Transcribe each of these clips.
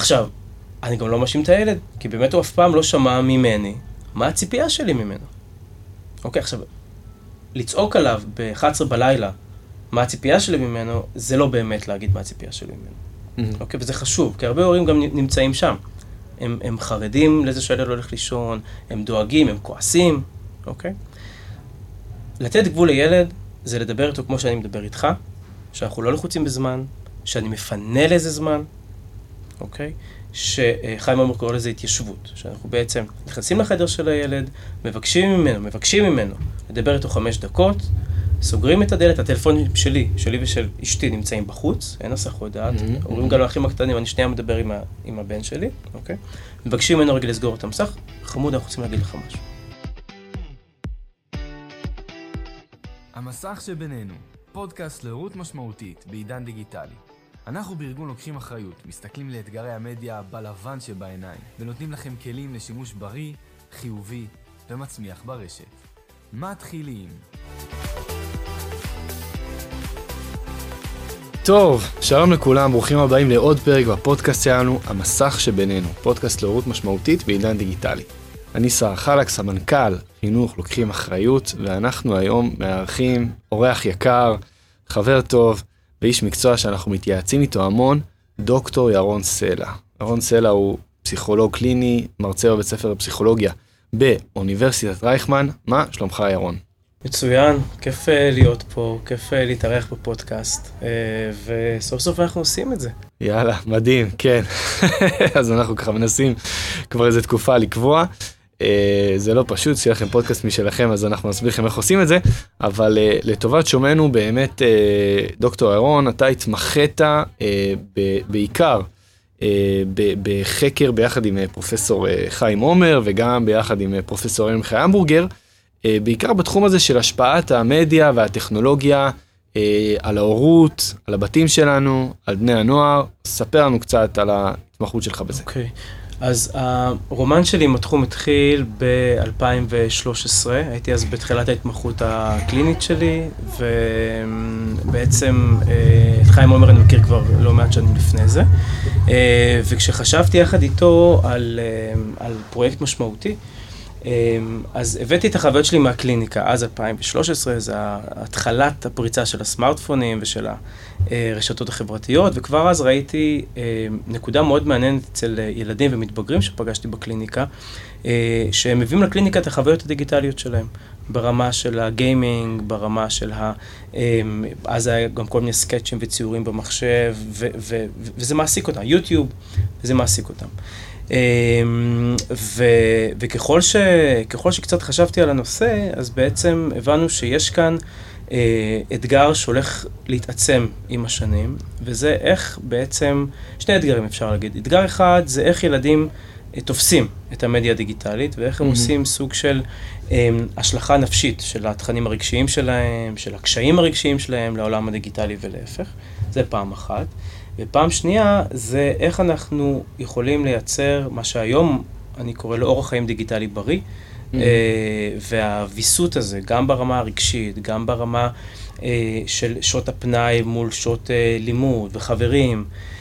עכשיו, אני גם לא מאשים את הילד, כי באמת הוא אף פעם לא שמע ממני מה הציפייה שלי ממנו. אוקיי, עכשיו, לצעוק עליו ב-11 בלילה מה הציפייה שלי ממנו, זה לא באמת להגיד מה הציפייה שלי ממנו. אוקיי, וזה חשוב, כי הרבה הורים גם נמצאים שם. הם חרדים לזה שהילד לא הולך לישון, הם דואגים, הם כועסים, אוקיי? לתת גבול לילד זה לדבר איתו כמו שאני מדבר איתך, שאנחנו לא לחוצים בזמן, שאני מפנה לאיזה זמן, אוקיי? שחיים עומר קורא לזה התיישבות, שאנחנו בעצם נכנסים לחדר של הילד, מבקשים ממנו, לדבר איתו 5 דקות, סוגרים את הדלת, הטלפון שלי ושל אשתי נמצאים בחוץ, אין הסך הודעת, אומרים גם לאחים הקטנים, אני שנייה מדבר עם הבן שלי, אוקיי? מבקשים ממנו רגע לסגור את המסך, חמוד, אנחנו רוצים להגיד לך משהו. המסך שבינינו, פודקאסט להורות משמעותית בעידן דיגיטלי. אנחנו בארגון לוקחים אחריות, מסתכלים לאתגרי המדיה בלבן שבעיניים, ונותנים לכם כלים לשימוש בריא, חיובי ומצמיח ברשת. מתחילים. טוב, שלום לכולם, ברוכים הבאים לעוד פרק בפודקאסט שלנו, המסך שבינינו, פודקאסט להורות משמעותית בעידן דיגיטלי. אני שר חלק, סמנכ"ל חינוך לוקחים אחריות, ואנחנו היום מארחים אורח יקר, חבר טוב, ואיש מקצוע שאנחנו מתייעצים איתו המון, דוקטור ירון סלע. ירון סלע הוא פסיכולוג קליני, מרצה בבית ספר לפסיכולוגיה באוניברסיטת רייכמן. מה שלומך ירון? מצוין, כיף להיות פה, כיף להתארח בפודקאסט, וסוף סוף אנחנו עושים את זה. יאללה, מדהים, כן. אז אנחנו ככה מנסים כבר איזו תקופה לקבוע. זה לא פשוט, שיהיה לכם פודקאסט משלכם, אז אנחנו נסביר לכם איך עושים את זה, אבל לטובת שומענו באמת, דוקטור ירון, אתה התמחית בעיקר בחקר ביחד עם פרופסור חיים עומר, וגם ביחד עם פרופסור חיים המבורגר, בעיקר בתחום הזה של השפעת המדיה והטכנולוגיה על ההורות, על הבתים שלנו, על בני הנוער. ספר לנו קצת על ההתמחות שלך בזה. אוקיי. אז הרומן שלי עם התחום התחיל ב-2013, הייתי אז בתחילת ההתמחות הקלינית שלי, ובעצם את חיים עומר אני מכיר כבר לא מעט שנים לפני זה, וכשחשבתי יחד איתו על פרויקט משמעותי, אז הבאתי את החוויות שלי מהקליניקה, אז 2013, זה התחלת הפריצה של הסמארטפונים ושל הרשתות החברתיות, וכבר אז ראיתי נקודה מאוד מעניינת אצל ילדים ומתבגרים שפגשתי בקליניקה, שהם מביאים לקליניקה את החוויות הדיגיטליות שלהם, ברמה של הגיימינג, ברמה של אז היה גם כל מיני סקצ'ים וציורים במחשב, וזה מעסיק אותם, יוטיוב, וזה מעסיק אותם. וככל שקצת חשבתי על הנושא, אז בעצם הבנו שיש כאן אתגר שהולך להתעצם עם השנים, וזה איך בעצם, שני אתגרים אפשר להגיד. אתגר אחד זה איך ילדים תופסים את המדיה הדיגיטלית, ואיך הם עושים סוג של השלכה נפשית של התכנים הרגשיים שלהם, של הקשיים הרגשיים שלהם לעולם הדיגיטלי ולהפך. זה פעם אחת. ופעם שנייה זה איך אנחנו יכולים לייצר מה שהיום אני קורא לו אורח חיים דיגיטלי בריא, והוויסות הזה, גם ברמה הרגשית, גם ברמה של שעות הפנאי מול שעות לימוד וחברים,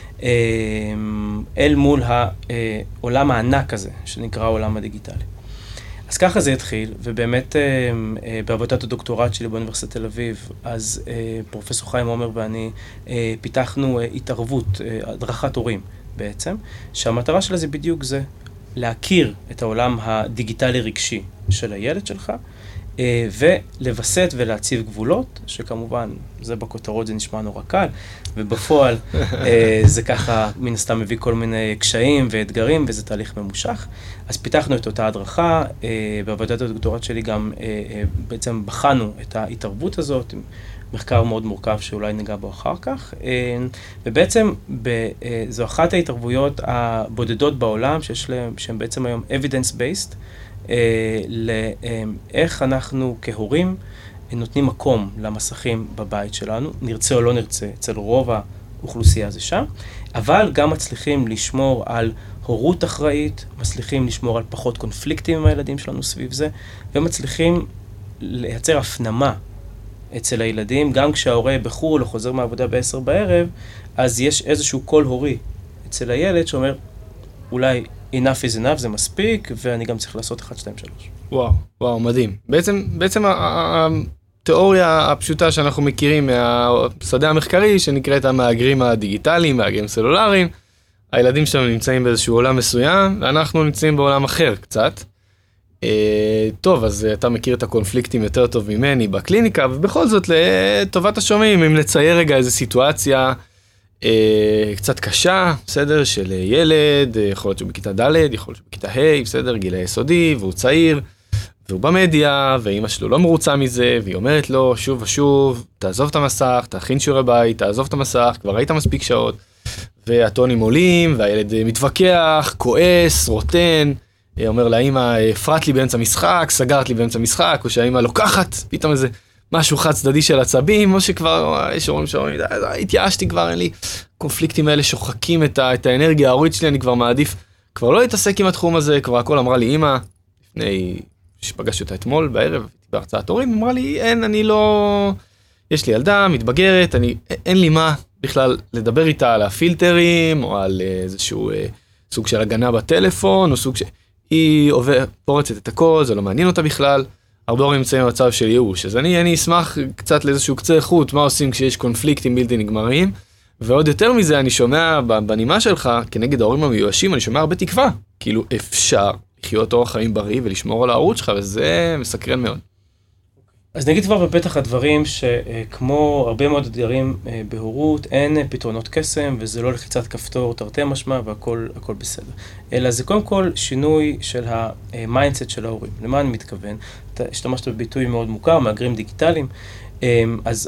אל מול העולם הענק הזה, שנקרא העולם הדיגיטלי. אז ככה זה התחיל, ובאמת בעבודת הדוקטורט שלי באוניברסיטת תל אביב, אז פרופסור חיים עומר ואני פיתחנו התערבות, הדרכת הורים בעצם, שהמטרה שלה זה בדיוק זה, להכיר את העולם הדיגיטלי רגשי של הילד שלך, ולבסט ולהציב גבולות, שכמובן זה בכותרות זה נשמע נורא קל, ובפועל זה ככה מן הסתם מביא כל מיני קשיים ואתגרים, וזה תהליך ממושך. אז פיתחנו את אותה הדרכה, בעבודת הדוקטורט שלי גם בעצם בחנו את ההתערבות הזאת, עם מחקר מאוד מורכב שאולי ניגע בו אחר כך, ובעצם זו אחת ההתערבויות הבודדות בעולם, שהן בעצם היום evidence-based, לאיך אנחנו כהורים נותנים מקום למסכים בבית שלנו, נרצה או לא נרצה, אצל רוב האוכלוסייה זה שם, אבל גם מצליחים לשמור על הורות אחראית, מצליחים לשמור על פחות קונפליקטים עם הילדים שלנו סביב זה, ומצליחים לייצר הפנמה אצל הילדים, גם כשההורה בחו"ל או חוזר מהעבודה ב-10 בערב, אז יש איזשהו קול הורי אצל הילד שאומר, אולי enough is enough, זה מספיק, ואני גם צריך לעשות 1, 2, 3. וואו, מדהים. בעצם התיאוריה הפשוטה שאנחנו מכירים מהשדה המחקרי, שנקראת המהגרים הדיגיטליים, מהגרים סלולריים, הילדים שלנו נמצאים באיזשהו עולם מסוים, ואנחנו נמצאים בעולם אחר קצת. טוב, אז אתה מכיר את הקונפליקטים יותר טוב ממני בקליניקה, ובכל זאת, לטובת השומעים, אם נצייר רגע איזו סיטואציה קצת קשה, בסדר, של ילד, יכול להיות שהוא בכיתה ד', יכול להיות שהוא בכיתה ה', בסדר, גיל היסודי, והוא צעיר, והוא במדיה, ואמא שלו לא מרוצה מזה, והיא אומרת לו שוב ושוב, תעזוב את המסך, תכין שיעורי בית, תעזוב את המסך, כבר ראית מספיק שעות, והטונים עולים, והילד מתווכח, כועס, רוטן, אומר לאמא, הפרעת לי באמצע משחק, סגרת לי באמצע משחק, או שהאמא לוקחת, פתאום איזה משהו חד צדדי של עצבים, או שכבר, יש אומרים שאומרים, התייאשתי כבר, אין לי קונפליקטים האלה שוחקים את האנרגיה ההורית שלי, אני כבר מעדיף, כבר לא להתעסק עם התחום הזה, כבר הכל אמרה לי אמא, לפני שפגשתי אותה אתמול בערב, בהרצאת הורים, אמרה לי, אין, אני לא, יש לי ילדה, מתבגרת, אין לי מה בכלל לדבר איתה על הפילטרים, או על איזשהו סוג של הגנה בטלפון, או סוג היא פורצת את הכל, זה לא מעניין אותה בכלל, הרבה הורים נמצאים במצב של ייאוש, אז אני אשמח קצת לאיזשהו קצה איכות, מה עושים כשיש קונפליקטים בלתי נגמרים, ועוד יותר מזה אני שומע בנימה שלך, כנגד ההורים המיואשים, אני שומע הרבה תקווה, כאילו אפשר לחיות אורח חיים בריא ולשמור על ההורות שלך, וזה מסקרן מאוד. אז נגיד כבר בפתח הדברים שכמו הרבה מאוד אתגרים בהורות, אין פתרונות קסם, וזה לא לחיצת כפתור תרתי משמע והכל בסדר. אלא זה קודם כל שינוי של המיינדסט של ההורים. למה אני מתכוון? אתה השתמשת בביטוי מאוד מוכר, מהגרים דיגיטליים, אז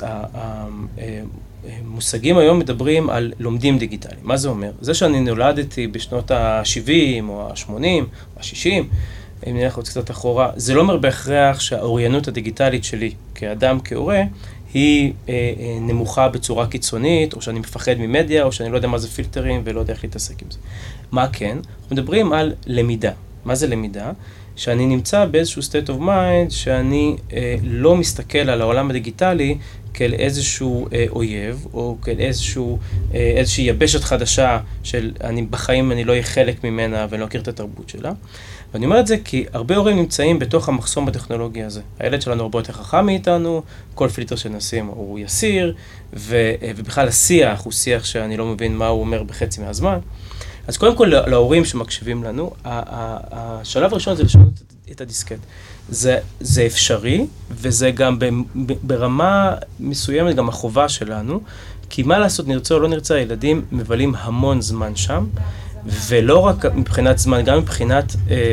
המושגים היום מדברים על לומדים דיגיטליים. מה זה אומר? זה שאני נולדתי בשנות ה-70 או ה-80 או ה-60, אם נלך עוד קצת אחורה, זה לא אומר בהכרח שהאוריינות הדיגיטלית שלי כאדם, כהורה, היא נמוכה בצורה קיצונית, או שאני מפחד ממדיה, או שאני לא יודע מה זה פילטרים ולא יודע איך להתעסק עם זה. מה כן? אנחנו מדברים על למידה. מה זה למידה? שאני נמצא באיזשהו state of mind, שאני לא מסתכל על העולם הדיגיטלי כאל איזשהו אויב, או כאל איזושהי יבשת חדשה של בחיים אני לא אהיה חלק ממנה ולא אכיר את התרבות שלה. ואני אומר את זה כי הרבה הורים נמצאים בתוך המחסום בטכנולוגיה הזה. הילד שלנו הרבה יותר חכם מאיתנו, כל פילטר שנשים הוא יסיר, ובכלל השיח הוא שיח שאני לא מבין מה הוא אומר בחצי מהזמן. אז קודם כל להורים שמקשיבים לנו, השלב הראשון זה לשנות את הדיסקט. זה אפשרי, וזה גם ברמה מסוימת גם החובה שלנו, כי מה לעשות, נרצה או לא נרצה, הילדים מבלים המון זמן שם, ולא רק מבחינת זמן, גם מבחינת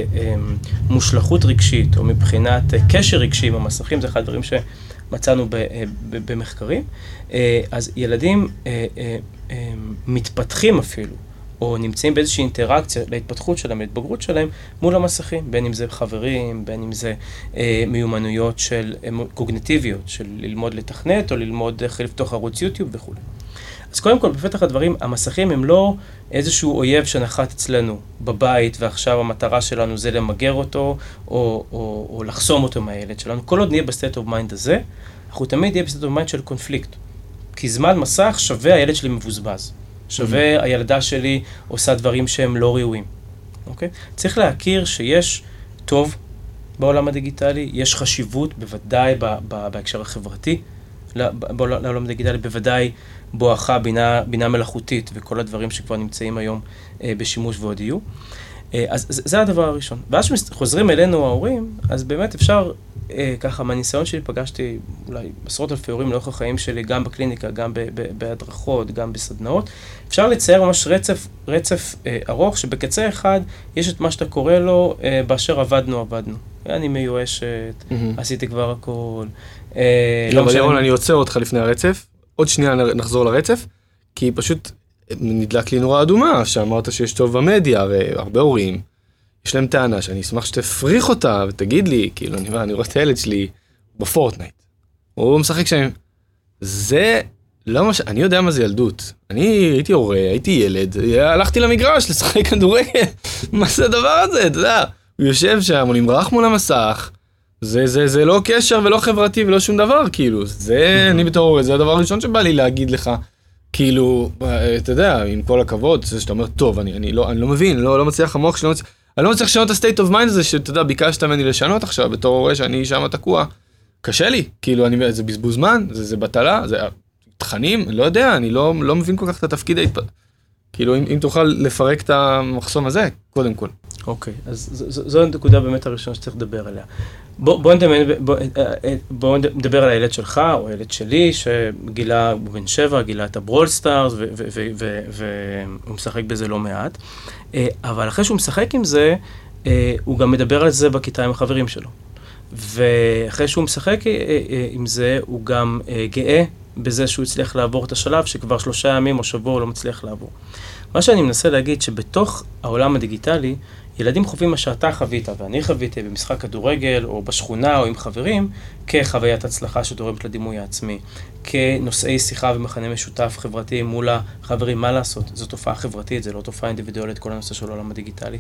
מושלכות רגשית, או מבחינת קשר רגשי עם המסכים, זה אחד הדברים שמצאנו במחקרים. אז ילדים מתפתחים אפילו, או נמצאים באיזושהי אינטראקציה להתפתחות שלהם, להתבגרות שלהם, מול המסכים, בין אם זה חברים, בין אם זה מיומנויות של קוגניטיביות, של ללמוד לתכנת, או ללמוד איך לפתוח ערוץ יוטיוב וכו'. אז קודם כל, בפתח הדברים, המסכים הם לא איזשהו אויב שנחת אצלנו בבית, ועכשיו המטרה שלנו זה למגר אותו, או לחסום אותו מהילד שלנו. כל עוד נהיה בסטייט אוף מיינד הזה, אנחנו תמיד נהיה בסטייט אוף מיינד של קונפליקט. כי זמן מסך שווה הילד שלי מבוזבז. שווה הילדה שלי עושה דברים שהם לא ראויים. אוקיי? צריך להכיר שיש טוב בעולם הדיגיטלי, יש חשיבות בוודאי בהקשר החברתי, לעולם הדיגיטלי בוודאי בואכה בינה מלאכותית וכל הדברים שכבר נמצאים היום בשימוש ועוד יהיו. אז זה הדבר הראשון. ואז שחוזרים אלינו ההורים, אז באמת אפשר, ככה מהניסיון שלי פגשתי אולי עשרות אלפי הורים לאורך החיים שלי, גם בקליניקה, גם בהדרכות, גם בסדנאות. אפשר לצייר ממש רצף ארוך, שבקצה אחד יש את מה שאתה קורא לו, באשר עבדנו. אני מיואשת, עשיתי כבר הכל. אבל ירון, אני עוצר אותך לפני הרצף. עוד שנייה נחזור לרצף, כי פשוט נדלק לי נורא אדומה, שאמרת שיש טוב במדיה, הרי הרבה הורים, יש להם טענה שאני אשמח שתפריך אותה, ותגיד לי, כאילו, אני רואה את הילד שלי בפורטנייט, הוא משחק שם, זה לא מה אני יודע מה זה ילדות, אני הייתי הורה, הייתי ילד, הלכתי למגרש לשחק כדורגל, מה זה הדבר הזה, אתה יודע, הוא יושב שם, הוא נמרח מול המסך, זה לא קשר ולא חברתי ולא שום דבר, כאילו, זה, אני בתור הורה, זה הדבר הראשון שבא לי להגיד לך, כאילו, אתה יודע, עם כל הכבוד, זה שאתה אומר, טוב, אני לא מבין, לא מצליח המוח שלי, אני לא מצליח לשנות את ה-state of mind הזה, שאתה יודע, ביקשת ממני לשנות עכשיו, בתור הורה שאני שם תקוע. קשה לי, כאילו, זה בזבוז זמן, זה בטלה, זה תכנים, לא יודע, אני לא מבין כל כך את התפקיד כאילו, אם תוכל לפרק את המחסום הזה, קודם כל. אוקיי, אז זו הנקודה באמת הראשונה שצריך לדבר עליה. בוא נדבר על הילד שלך, או הילד שלי, שגילה בן 7, גילה את הברול סטארס, והוא משחק בזה לא מעט. אבל אחרי שהוא משחק עם זה, הוא גם מדבר על זה בכיתה עם החברים שלו. ואחרי שהוא משחק עם זה, הוא גם גאה בזה שהוא הצליח לעבור את השלב, שכבר 3 ימים או שבוע הוא לא מצליח לעבור. מה שאני מנסה להגיד, שבתוך העולם הדיגיטלי, ילדים חווים מה שאתה חווית, ואני חוויתי במשחק כדורגל, או בשכונה, או עם חברים, כחוויית הצלחה שתורמת לדימוי העצמי, כנושאי שיחה ומחנה משותף חברתי מול החברים. מה לעשות? זו תופעה חברתית, זה לא תופעה אינדיבידואלית, כל הנושא של העולם הדיגיטלי.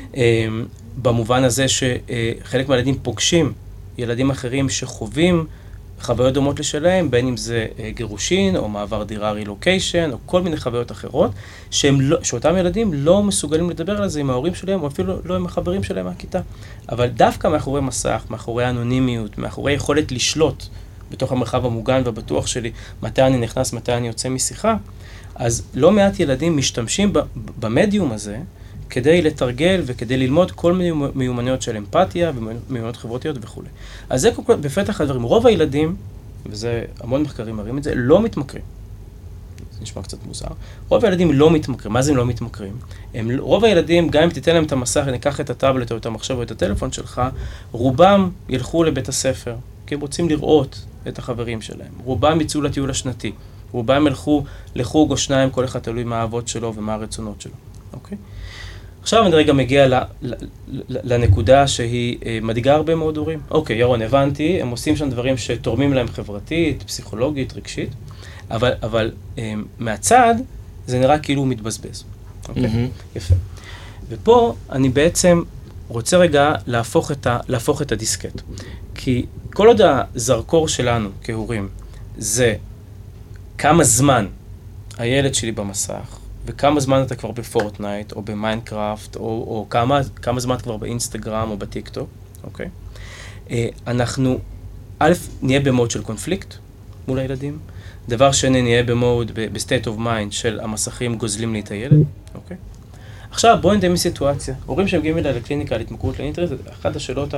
במובן הזה שחלק מהילדים פוגשים ילדים אחרים שחווים חוויות דומות לשלהם, בין אם זה גירושין, או מעבר דירה רילוקיישן, או כל מיני חוויות אחרות, שאותם ילדים לא מסוגלים לדבר על זה עם ההורים שלהם, או אפילו לא עם החברים שלהם מהכיתה. אבל דווקא מאחורי מסך, מאחורי אנונימיות, מאחורי יכולת לשלוט בתוך המרחב המוגן והבטוח שלי, מתי אני נכנס, מתי אני יוצא משיחה, אז לא מעט ילדים משתמשים במדיום הזה, כדי לתרגל וכדי ללמוד כל מיני מיומנויות של אמפתיה ומיומנויות חברתיות וכו'. אז זה בפתח הדברים. רוב הילדים, וזה המון מחקרים מראים את זה, לא מתמכרים. זה נשמע קצת מוזר. רוב הילדים לא מתמכרים. מה זה הם לא מתמכרים? רוב הילדים, גם אם תיתן להם את המסך, ניקח את הטאבלט או את המחשב או את הטלפון שלך, רובם ילכו לבית הספר, כי הם רוצים לראות את החברים שלהם. רובם יצאו לטיול השנתי. רובם ילכו לחוג או שניים, כל אחד תלוי מה האהבות שלו ומה הרצונות שלו. אוקיי? עכשיו אני רגע מגיע לנקודה שהיא מדאיגה הרבה מאוד הורים. אוקיי, ירון, הבנתי, הם עושים שם דברים שתורמים להם חברתית, פסיכולוגית, רגשית, אבל מהצד זה נראה כאילו הוא מתבזבז. אוקיי? יפה. ופה אני בעצם רוצה רגע להפוך את הדיסקט. כי כל עוד הזרקור שלנו כהורים זה כמה זמן הילד שלי במסך, וכמה זמן אתה כבר בפורטנייט, או במיינקראפט, או כמה זמן אתה כבר באינסטגרם, או בטיקטוק, אוקיי? אנחנו, א', נהיה במוד של קונפליקט מול הילדים, דבר שני, נהיה במוד, בסטייט אוף מיינד של המסכים גוזלים לי את הילד, אוקיי? עכשיו, בואו נדמה סיטואציה. הורים שמגיעים אליי לקליניקה על התמכרות לאינטרנט, אחת השאלות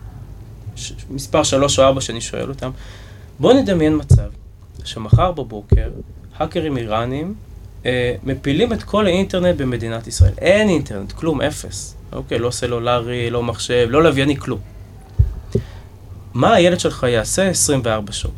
מספר 3 או 4 שאני שואל אותם, בואו נדמיין מצב שמחר בבוקר, האקרים איראנים, מפילים את כל האינטרנט במדינת ישראל. אין אינטרנט, כלום, אפס. אוקיי, לא סלולרי, לא מחשב, לא לווייני, כלום. מה הילד שלך יעשה 24 שעות?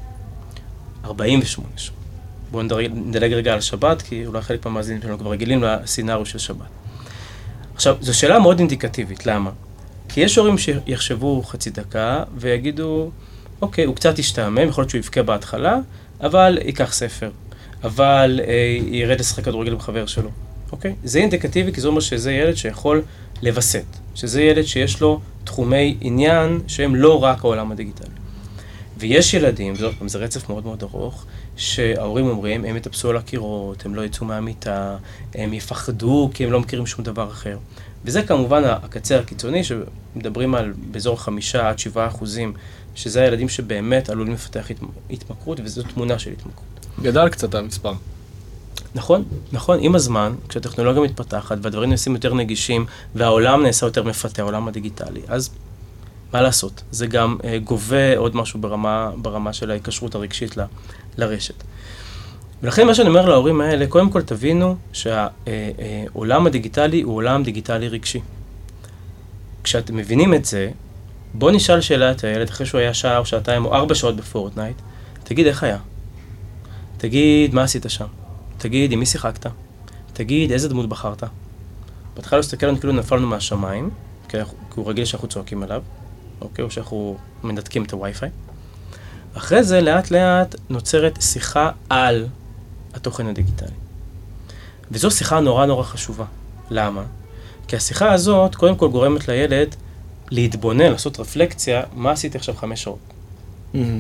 48 שעות. בואו נדלג רגע על שבת, כי אולי חלק מהמאזינים שלנו כבר רגילים לסצנריו של שבת. עכשיו, זו שאלה מאוד אינדיקטיבית, למה? כי יש הורים שיחשבו חצי דקה ויגידו, אוקיי, הוא קצת ישתעמם, יכול להיות שהוא יבכה בהתחלה, אבל ייקח ספר. אבל ירד לשחק כדורגל עם חבר שלו, אוקיי? זה אינדיקטיבי, כי זה אומר שזה ילד שיכול לבסט, שזה ילד שיש לו תחומי עניין שהם לא רק העולם הדיגיטלי. ויש ילדים, זה רצף מאוד מאוד ארוך, שההורים אומרים, הם יטפסו על הקירות, הם לא יצאו מהמיטה, הם יפחדו כי הם לא מכירים שום דבר אחר. וזה כמובן הקצה הקיצוני, שמדברים על באזור 5-7%, שזה הילדים שבאמת עלולים לפתח התמכרות, וזו תמונה של התמכרות. גדל קצת המספר. נכון, נכון. עם הזמן, כשהטכנולוגיה מתפתחת והדברים נעשים יותר נגישים והעולם נעשה יותר מפתה, העולם הדיגיטלי, אז מה לעשות? זה גם גובה עוד משהו ברמה של ההיקשרות הרגשית לרשת. ולכן מה שאני אומר להורים האלה, קודם כל תבינו שהעולם הדיגיטלי הוא עולם דיגיטלי רגשי. כשאתם מבינים את זה, בוא נשאל שאלה את הילד, אחרי שהוא היה שעה או שעתיים או 4 שעות בפורטנייט, תגיד איך היה? תגיד, מה עשית שם? תגיד, עם מי שיחקת? תגיד, איזה דמות בחרת? בהתחלה להסתכל לנו כאילו נפלנו מהשמיים, כי הוא רגיל שאנחנו צועקים עליו, אוקיי? או שאנחנו מנתקים את הווי-פיי. אחרי זה, לאט לאט נוצרת שיחה על התוכן הדיגיטלי. וזו שיחה נורא נורא חשובה. למה? כי השיחה הזאת, קודם כל גורמת לילד להתבונן, לעשות רפלקציה, מה עשיתי עכשיו 5 שעות?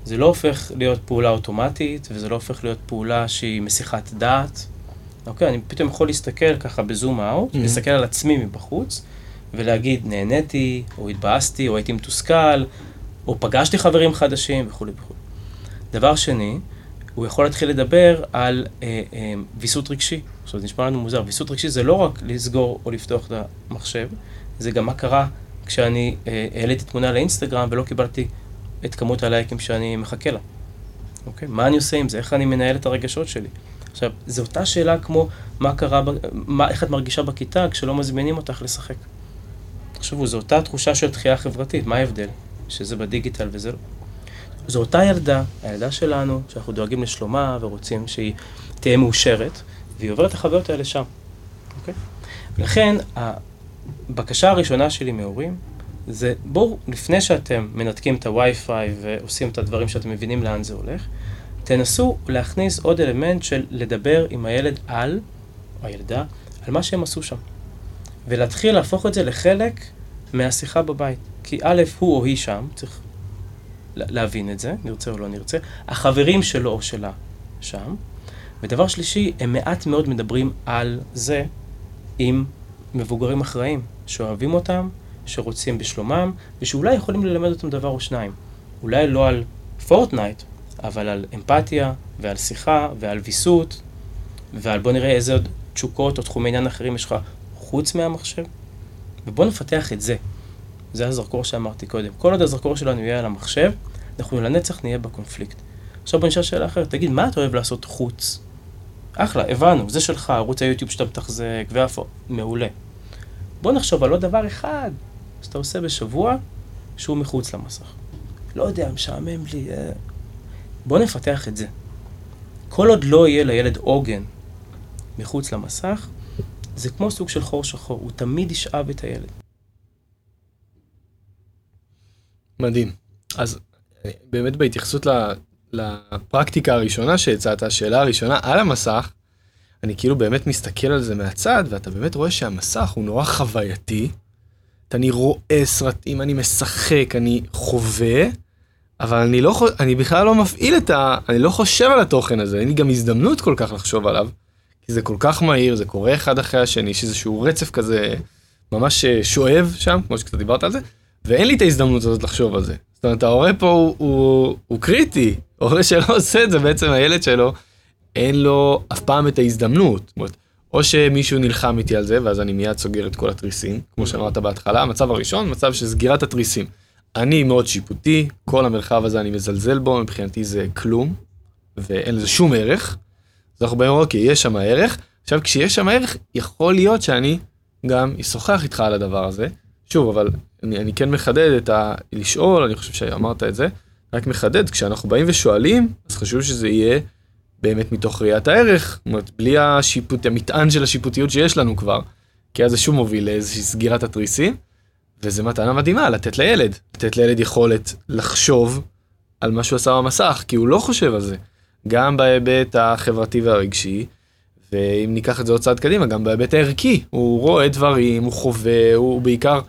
זה לא הופך להיות פעולה אוטומטית, וזה לא הופך להיות פעולה שהיא מסיחת דעת. אוקיי, אני פתאום יכול להסתכל ככה בזום אאוט, להסתכל על עצמי מבחוץ, ולהגיד, נהניתי, או התבאסתי, או הייתי מתוסכל, או פגשתי חברים חדשים, וכו' וכו'. דבר שני, הוא יכול להתחיל לדבר על ויסות רגשי. עכשיו, זה נשמע לנו מוזר. ויסות רגשי זה לא רק לסגור או לפתוח את המחשב, זה גם מה קרה כשאני העליתי תמונה לאינסטגרם ולא קיבלתי את כמות הלייקים שאני מחכה לה. אוקיי? מה אני עושה עם זה? איך אני מנהל את הרגשות שלי? עכשיו, זו אותה שאלה כמו מה קרה, איך את מרגישה בכיתה כשלא מזמינים אותך לשחק. תחשבו, זו אותה תחושה של דחייה חברתית. מה ההבדל? שזה בדיגיטל וזה לא. זו אותה ילדה, הילדה שלנו, שאנחנו דואגים לשלומה ורוצים שהיא תהיה מאושרת, והיא עוברת את החוויות האלה שם. אוקיי? לכן, הבקשה הראשונה שלי מהורים, זה בואו, לפני שאתם מנתקים את הווי-פיי ועושים את הדברים שאתם מבינים לאן זה הולך, תנסו להכניס עוד אלמנט של לדבר עם הילד על, או הילדה, על מה שהם עשו שם. ולהתחיל להפוך את זה לחלק מהשיחה בבית. כי א', הוא או היא שם, צריך להבין את זה, נרצה או לא נרצה, החברים שלו או שלה שם. ודבר שלישי, הם מעט מאוד מדברים על זה עם מבוגרים אחראים, שאוהבים אותם, שרוצים בשלומם, ושאולי יכולים ללמד אותם דבר או שניים. אולי לא על פורטנייט, אבל על אמפתיה, ועל שיחה, ועל ויסות, ועל בוא נראה איזה עוד תשוקות או תחומי עניין אחרים יש לך חוץ מהמחשב. ובוא נפתח את זה. זה הזרקור שאמרתי קודם. כל עוד הזרקור שלנו יהיה על המחשב, אנחנו לנצח נהיה בקונפליקט. עכשיו בוא נשאל שאלה אחרת. תגיד, מה אתה אוהב לעשות חוץ? אחלה, הבנו, זה שלך, ערוץ היוטיוב שאתה מתחזק, ואפו, מעולה. בוא נחשוב על עוד דבר אחד שאתה עושה בשבוע, שהוא מחוץ למסך. לא יודע, משעמם לי. בוא נפתח את זה. כל עוד לא יהיה לילד עוגן מחוץ למסך, זה כמו סוג של חור שחור, הוא תמיד ישאב את הילד. מדהים. אז באמת בהתייחסות לפרקטיקה הראשונה שהצעת, השאלה הראשונה על המסך, אני כאילו באמת מסתכל על זה מהצד, ואתה באמת רואה שהמסך הוא נורא חווייתי, אני רואה סרטים, אני משחק, אני חווה, אבל אני בכלל לא מפעיל אני לא חושב על התוכן הזה, אין לי גם הזדמנות כל כך לחשוב עליו, כי זה כל כך מהיר, זה קורה אחד אחרי השני, שאיזשהו רצף כזה ממש שואב שם, כמו שקצת דיברת על זה, ואין לי את ההזדמנות הזאת לחשוב על זה. זאת אומרת, ההורה פה הוא קריטי, ההורה שלא עושה את זה, בעצם הילד שלו, אין לו אף פעם את ההזדמנות. זאת אומרת, או שמישהו נלחם איתי על זה, ואז אני מיד סוגר את כל התריסים, כמו שאמרת בהתחלה, המצב הראשון, מצב של סגירת התריסים. אני מאוד שיפוטי, כל המרחב הזה אני מזלזל בו, מבחינתי זה כלום, ואין לזה שום ערך. אז אנחנו אומרים, אוקיי, יש שם הערך. עכשיו, כשיש שם הערך, יכול להיות שאני גם אשוחח איתך על הדבר הזה. שוב, אבל אני כן מחדד לשאול, אני חושב שאמרת את זה, רק מחדד, כשאנחנו באים ושואלים, אז חשוב שזה יהיה באמת מתוך ראיית הערך, זאת אומרת, בלי המטען של השיפוטיות שיש לנו כבר, כי אז זה שום מוביל לאיזושהי סגירת התריסים, וזה מתנה מדהימה, לתת לילד יכולת לחשוב על מה שהוא עשה במסך, כי הוא לא חושב על זה, גם בהיבט החברתי והרגשי, ואם ניקח את זה עוד צעד קדימה, גם בהיבט הערכי, הוא רואה דברים, הוא חווה, הוא בעיקר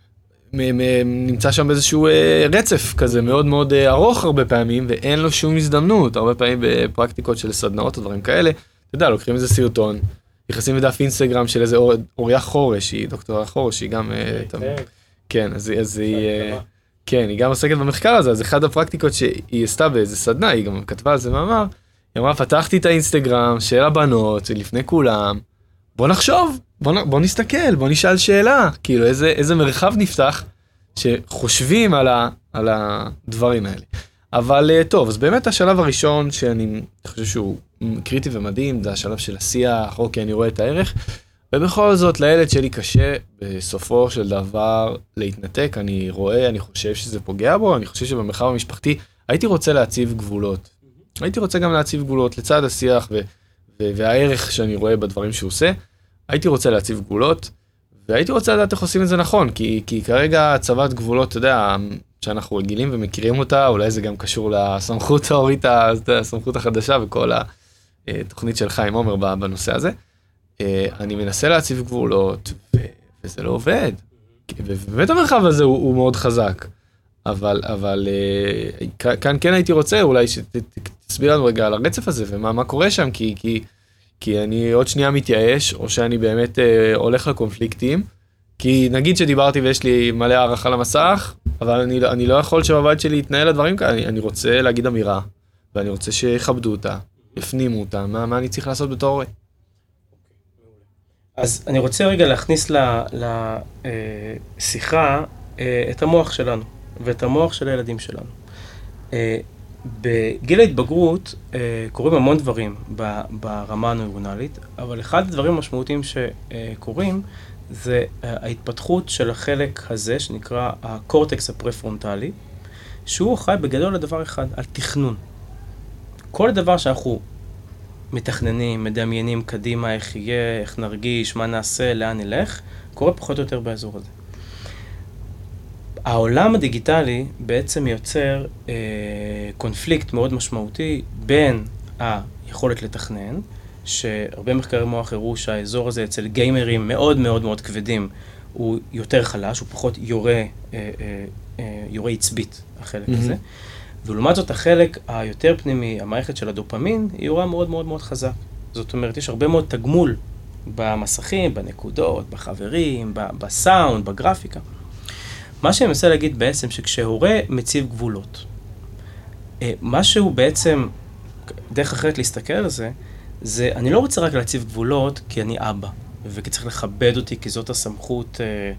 נמצא שם באיזשהו רצף כזה מאוד מאוד ארוך הרבה פעמים, ואין לו שום הזדמנות, הרבה פעמים בפרקטיקות של סדנאות או דברים כאלה, אתה יודע, לוקחים איזה סרטון, נכנסים לדף אינסטגרם של איזה אוריה חורש, היא דוקטור חורש, היא גם, כן, אז היא, כן, היא גם עוסקת במחקר הזה, אז אחד הפרקטיקות שהיא עשתה באיזה סדנה, היא גם כתבה על זה מאמר, היא אמרה, פתחתי את האינסטגרם של הבנות, לפני כולם, בוא נחשוב, בוא נסתכל, בוא נשאל שאלה, כאילו איזה מרחב נפתח שחושבים על הדברים האלה. אבל טוב, אז באמת השלב הראשון שאני חושב שהוא קריטי ומדהים, זה השלב של השיח, אוקיי, אני רואה את הערך, ובכל זאת לילד שלי קשה בסופו של דבר להתנתק, אני רואה, אני חושב שזה פוגע בו, אני חושב שבמרחב המשפחתי הייתי רוצה להציב גבולות. הייתי רוצה גם להציב גבולות לצד השיח והערך שאני רואה בדברים שהוא עושה. הייתי רוצה להציב גבולות, והייתי רוצה לדעת איך עושים את זה נכון, כי כרגע הצבת גבולות, אתה יודע, שאנחנו רגילים ומכירים אותה, אולי זה גם קשור לסמכות ההורית, הסמכות החדשה וכל התוכנית של חיים עומר בנושא הזה. אני מנסה להציב גבולות, וזה לא עובד. ובאמת המרחב הזה הוא מאוד חזק. אבל כאן כן הייתי רוצה אולי שתסביר לנו רגע על הרצף הזה, ומה קורה שם, כי אני עוד שנייה מתייאש, או שאני באמת הולך לקונפליקטים, כי נגיד שדיברתי ויש לי מלא הערכה למסך, אבל אני לא יכול שבבית שלי יתנהל לדברים כאלה, אני רוצה להגיד אמירה, ואני רוצה שיכבדו אותה, יפנימו אותה, מה אני צריך לעשות בתור הורה? אז אני רוצה רגע להכניס לשיחה את המוח שלנו, ואת המוח של הילדים שלנו. בגיל ההתבגרות קורים המון דברים ברמה הנוירונלית, אבל אחד הדברים המשמעותיים שקורים זה ההתפתחות של החלק הזה שנקרא הקורטקס הפרפרונטלי, שהוא חי בגדול לדבר אחד, על תכנון. כל דבר שאנחנו מתכננים, מדמיינים קדימה, איך יהיה, איך נרגיש, מה נעשה, לאן נלך, קורה פחות או יותר באזור הזה. העולם הדיגיטלי בעצם יוצר קונפליקט מאוד משמעותי בין היכולת לתכנן, שהרבה מחקרי מוח הראו שהאזור הזה אצל גיימרים מאוד מאוד מאוד כבדים הוא יותר חלש, הוא פחות יורה עצבית, החלק הזה. ולעומת זאת החלק היותר פנימי, המערכת של הדופמין, היא יורה מאוד מאוד מאוד חזק. זאת אומרת, יש הרבה מאוד תגמול במסכים, בנקודות, בחברים, בסאונד, בגרפיקה. מה שאני מנסה להגיד בעצם, שכשהורה מציב גבולות, משהו בעצם, דרך אחרת להסתכל על זה, זה אני לא רוצה רק להציב גבולות כי אני אבא, וכי צריך לכבד אותי כי זאת הסמכות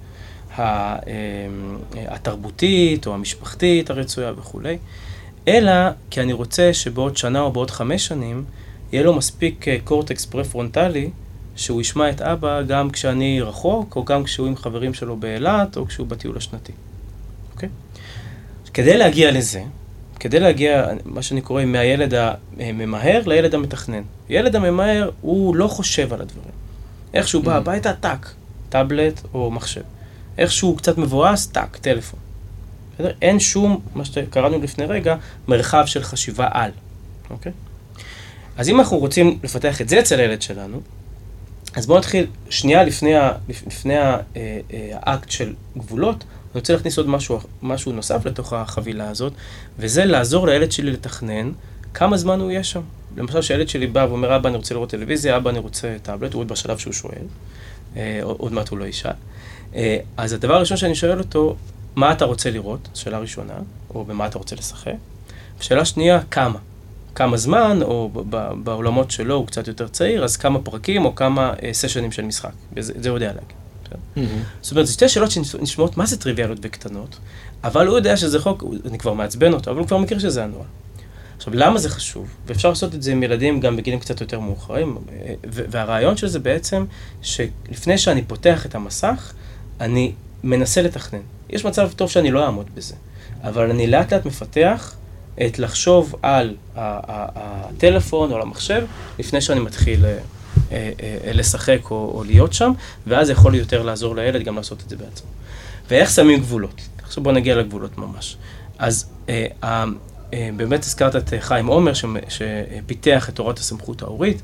התרבותית או המשפחתית הרצויה וכו', אלא כי אני רוצה שבעוד שנה או בעוד 5 שנים יהיה לו מספיק קורטקס פרפרונטלי שהוא ישמע את אבא גם כשאני רחוק, או גם כשהוא עם חברים שלו באילת, או כשהוא בטיול השנתי. אוקיי? כדי להגיע לזה, כדי להגיע, מה שאני קורא, מהילד הממהר לילד המתכנן. ילד הממהר הוא לא חושב על הדברים. איך שהוא בא הביתה, טק, טאבלט או מחשב. איך שהוא קצת מבואס, טק, טלפון. אין שום, מה שקראנו לפני רגע, מרחב של חשיבה על. אוקיי? אז אם אנחנו רוצים לפתח את זה אצל הילד שלנו, אז בואו נתחיל שנייה לפני האקט של גבולות, אני רוצה להכניס עוד משהו נוסף לתוך החבילה הזאת, וזה לעזור לילד שלי לתכנן כמה זמן הוא יהיה שם. למשל שהילד שלי בא ואומר, אבא אני רוצה לראות טלוויזיה, אבא אני רוצה טאבלט, הוא עוד בשלב שהוא שואל, עוד מעט הוא לא ישאל. אז הדבר הראשון שאני שואל אותו, מה אתה רוצה לראות? שאלה ראשונה, או במה אתה רוצה לשחק. שאלה שנייה, כמה? כמה זמן, או בעולמות שלו הוא קצת יותר צעיר, אז כמה פרקים או כמה סשנים של משחק. זה הוא יודע להגיד. זאת אומרת, זה שתי שאלות שנשמעות מה זה טריוויאליות וקטנות, אבל הוא יודע שזה חוק, אני כבר מעצבן אותו, אבל הוא כבר מכיר שזה הנוער. עכשיו, למה זה חשוב? ואפשר לעשות את זה עם ילדים גם בגילים קצת יותר מאוחרים, והרעיון של זה בעצם, שלפני שאני פותח את המסך, אני מנסה לתכנן. יש מצב טוב שאני לא אעמוד בזה, אבל אני לאט לאט מפתח את לחשוב על הטלפון או המחשב, לפני שאני מתחיל לשחק או להיות שם, ואז יכול יותר לעזור לילד גם לעשות את זה בעצמו. ואיך שמים גבולות? עכשיו בוא נגיע לגבולות ממש. אז באמת הזכרת את חיים עומר, שפיתח את תורת הסמכות ההורית,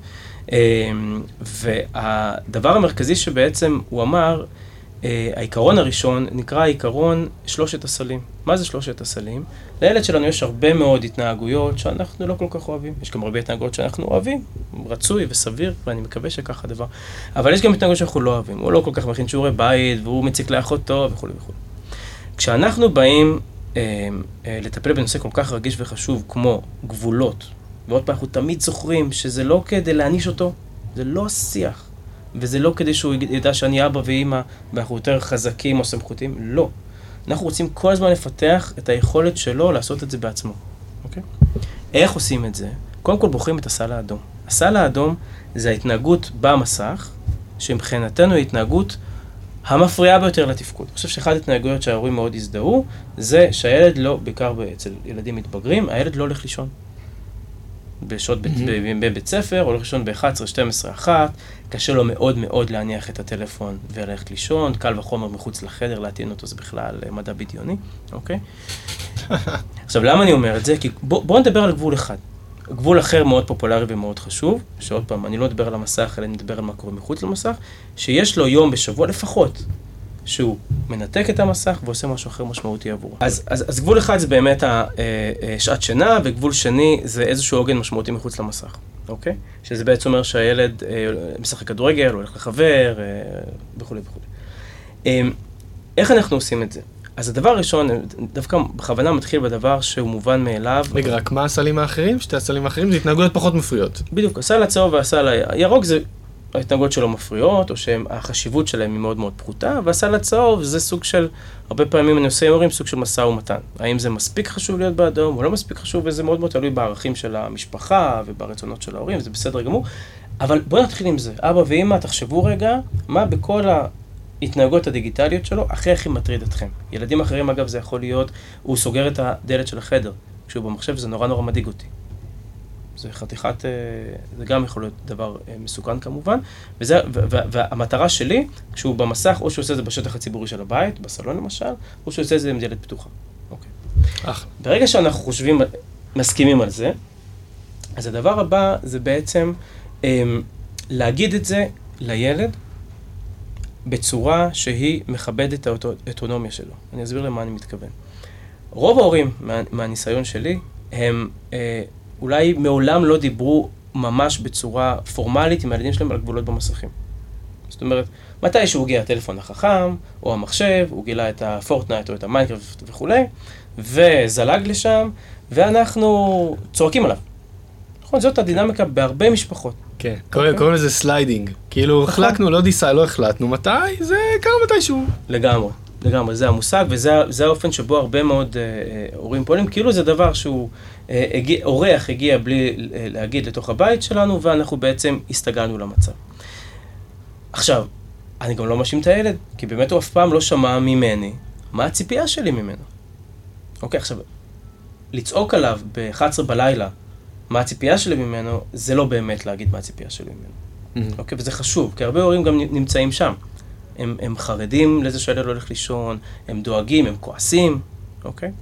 והדבר המרכזי שבעצם הוא אמר, העיקרון הראשון נקרא העיקרון 3 הסלים. מה זה 3 הסלים? לילד שלנו יש הרבה מאוד התנהגויות שאנחנו לא כל כך אוהבים. יש גם הרבה התנהגויות שאנחנו אוהבים, רצוי וסביר, ואני מקווה שככה הדבר. אבל יש גם התנהגויות שאנחנו לא אוהבים. הוא לא כל כך מכין שיעורי בית, והוא מציק לאחותו וכו' וכו'. כשאנחנו באים לטפל בנושא כל כך רגיש וחשוב כמו גבולות, ועוד פעם אנחנו תמיד זוכרים שזה לא כדי להעניש אותו, זה לא שיח. וזה לא כדי שהוא ידע שאני אבא ואמא, ואנחנו יותר חזקים או סמכותיים, לא. אנחנו רוצים כל הזמן לפתח את היכולת שלו לעשות את זה בעצמו. אוקיי? איך עושים את זה? קודם כל בוחרים את הסל האדום. הסל האדום זה ההתנהגות במסך, שמבחינתנו היא התנהגות המפריעה ביותר לתפקוד. אני חושב שאחת ההתנהגויות שההורים מאוד הזדהו, זה שהילד לא, בעיקר אצל ילדים מתבגרים, הילד לא הולך לישון. בשעות בבית ספר, הולך לישון ב-11, 12, 1, קשה לו מאוד מאוד להניח את הטלפון וללכת לישון, קל וחומר מחוץ לחדר, להטעין אותו זה בכלל מדע בדיוני, אוקיי? עכשיו, למה אני אומר את זה? כי בואו נדבר על גבול אחד. גבול אחר מאוד פופולרי ומאוד חשוב, שעוד פעם, אני לא מדבר על המסך, אלא אני מדבר על מה קורה מחוץ למסך, שיש לו יום בשבוע לפחות, שהוא מנתק את המסך ועושה משהו אחר משמעותי עבורו. אז גבול אחד זה באמת שעת שינה, וגבול שני זה איזשהו עוגן משמעותי מחוץ למסך, אוקיי? שזה בעצם אומר שהילד משחק כדורגל, הולך לחבר, וכו' וכו'. איך אנחנו עושים את זה? אז הדבר הראשון, דווקא בכוונה מתחיל בדבר שהוא מובן מאליו. רגע, רק מה הסלים האחרים? שתי הסלים האחרים זה התנהגויות פחות מפריעות. בדיוק, הסל הצהוב והסל הירוק זה ההתנהגויות שלו מפריעות, או שהחשיבות שלהם היא מאוד מאוד פחותה, והסל הצהוב זה סוג של, הרבה פעמים אני עושה עם הורים, סוג של משא ומתן. האם זה מספיק חשוב להיות באדום, או לא מספיק חשוב, וזה מאוד מאוד תלוי בערכים של המשפחה, וברצונות של ההורים, זה בסדר גמור. אבל בואו נתחיל עם זה. אבא ואמא, תחשבו רגע, מה בכל ההתנהגות הדיגיטליות שלו, הכי מטריד אתכם. ילדים אחרים, אגב, זה יכול להיות, הוא סוגר את הדלת של החדר. כשהוא במחשב, זה נורא מדאיג אותי. זה חתיכת, זה גם יכול להיות דבר מסוכן כמובן, והמטרה שלי, כשהוא במסך, או שהוא עושה את זה בשטח הציבורי של הבית, בסלון למשל, או שהוא עושה את זה עם דלת פתוחה. אוקיי. ברגע שאנחנו חושבים, מסכימים על זה, אז הדבר הבא זה בעצם להגיד את זה לילד בצורה שהיא מכבדת את האוטונומיה שלו. אני אסביר למה אני מתכוון. רוב ההורים, מהניסיון שלי, הם אולי מעולם לא דיברו ממש בצורה פורמלית עם הילדים שלהם על גבולות במסכים. זאת אומרת, מתי שהוא הגיע הטלפון החכם, או המחשב, הוא גילה את הפורטנייט או את המיינקראפט וכו', וזלג לשם, ואנחנו צורקים עליו. נכון, זאת הדינמיקה בהרבה משפחות. כן, קוראים לזה סליידינג. כאילו, החלקנו, לא דיסה, לא החלטנו. מתי? זה קרה מתישהו. לגמרי, זה המושג, וזה האופן שבו הרבה מאוד הורים פועלים. כאילו זה דבר שהוא, אורח הגיע בלי להגיד לתוך הבית שלנו, ואנחנו בעצם הסתגלנו למצב. עכשיו, אני גם לא מאשים את הילד, כי באמת הוא אף פעם לא שמע ממני מה הציפייה שלי ממנו. אוקיי, עכשיו, לצעוק עליו ב-11 בלילה, מה הציפייה שלי ממנו, זה לא באמת להגיד מה הציפייה שלי ממנו. אוקיי, וזה חשוב, כי הרבה הורים גם נמצאים שם. הם חרדים לזה שהילד לא הולך לישון, הם דואגים, הם כועסים, אוקיי?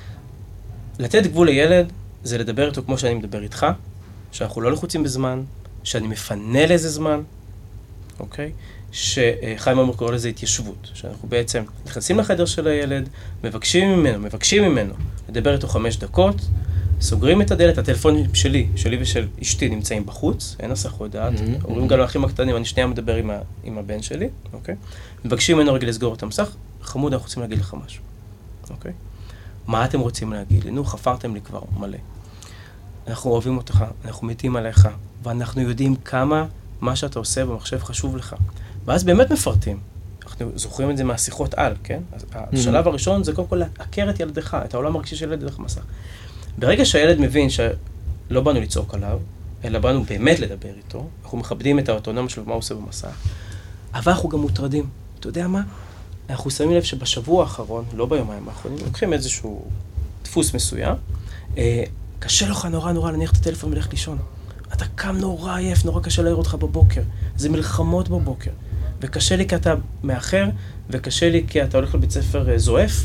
לתת גבול לילד זה לדבר איתו כמו שאני מדבר איתך, שאנחנו לא לחוצים בזמן, שאני מפנה לאיזה זמן, אוקיי? שחיים אמור קורא לזה התיישבות, שאנחנו בעצם נכנסים לחדר של הילד, מבקשים ממנו, לדבר איתו 5 דקות, סוגרים את הדלת, הטלפונים שלי ושל אשתי נמצאים בחוץ, אין הסחו דעת, אומרים גם לאחים הקטנים, אני שנייה מדבר עם הבן שלי, אוקיי? מבקשים ממנו רגע לסגור את המסך, חמוד, אנחנו רוצים להגיד לך משהו, אוקיי? מה אתם רוצים להגיד לי? נו, חפרתם לי כבר מלא. אנחנו אוהבים אותך, אנחנו מתים עליך, ואנחנו יודעים כמה מה שאתה עושה במחשב חשוב לך. ואז באמת מפרטים. אנחנו זוכרים את זה מהשיחות על, כן? השלב הראשון זה קודם כל להכר את ילדך, את העולם הרגשי של ילד דרך מסך. ברגע שהילד מבין שלא באנו לצעוק עליו, אלא באנו באמת לדבר איתו, אנחנו מכבדים את האוטונומיה שלו ומה הוא עושה במסך, אבל אנחנו גם מוטרדים. אתה יודע מה? אנחנו שמים לב שבשבוע האחרון, לא ביומיים האחרונים, לוקחים איזשהו דפוס מסוים, קשה לך נורא להניח את הטלפון ולך לישון. אתה קם נורא עייף, נורא קשה להעיר אותך בבוקר. זה מלחמות בבוקר. וקשה לי כי אתה מאחר, וקשה לי כי אתה הולך לבית ספר זועף.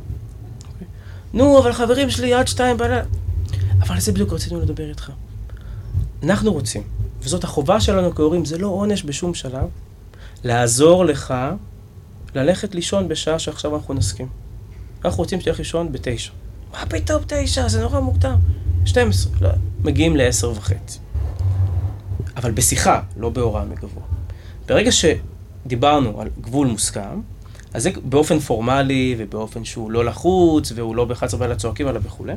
נו, אבל חברים שלי עד 2 בלילה. אבל זה בדיוק רצינו לדבר איתך. אנחנו רוצים, וזאת החובה שלנו כהורים, זה לא עונש בשום שלב, לעזור לך ללכת לישון בשעה שעכשיו אנחנו נסכים. אנחנו רוצים שתלך לישון ב-9. מה פתאום 9? זה נורא מוקדם. 12. לא, מגיעים ל-10:30. אבל בשיחה, לא בהוראה מגבוה. ברגע שדיברנו על גבול מוסכם, אז זה באופן פורמלי ובאופן שהוא לא לחוץ, והוא לא ב-11 בלילה צועקים עליו וכו'.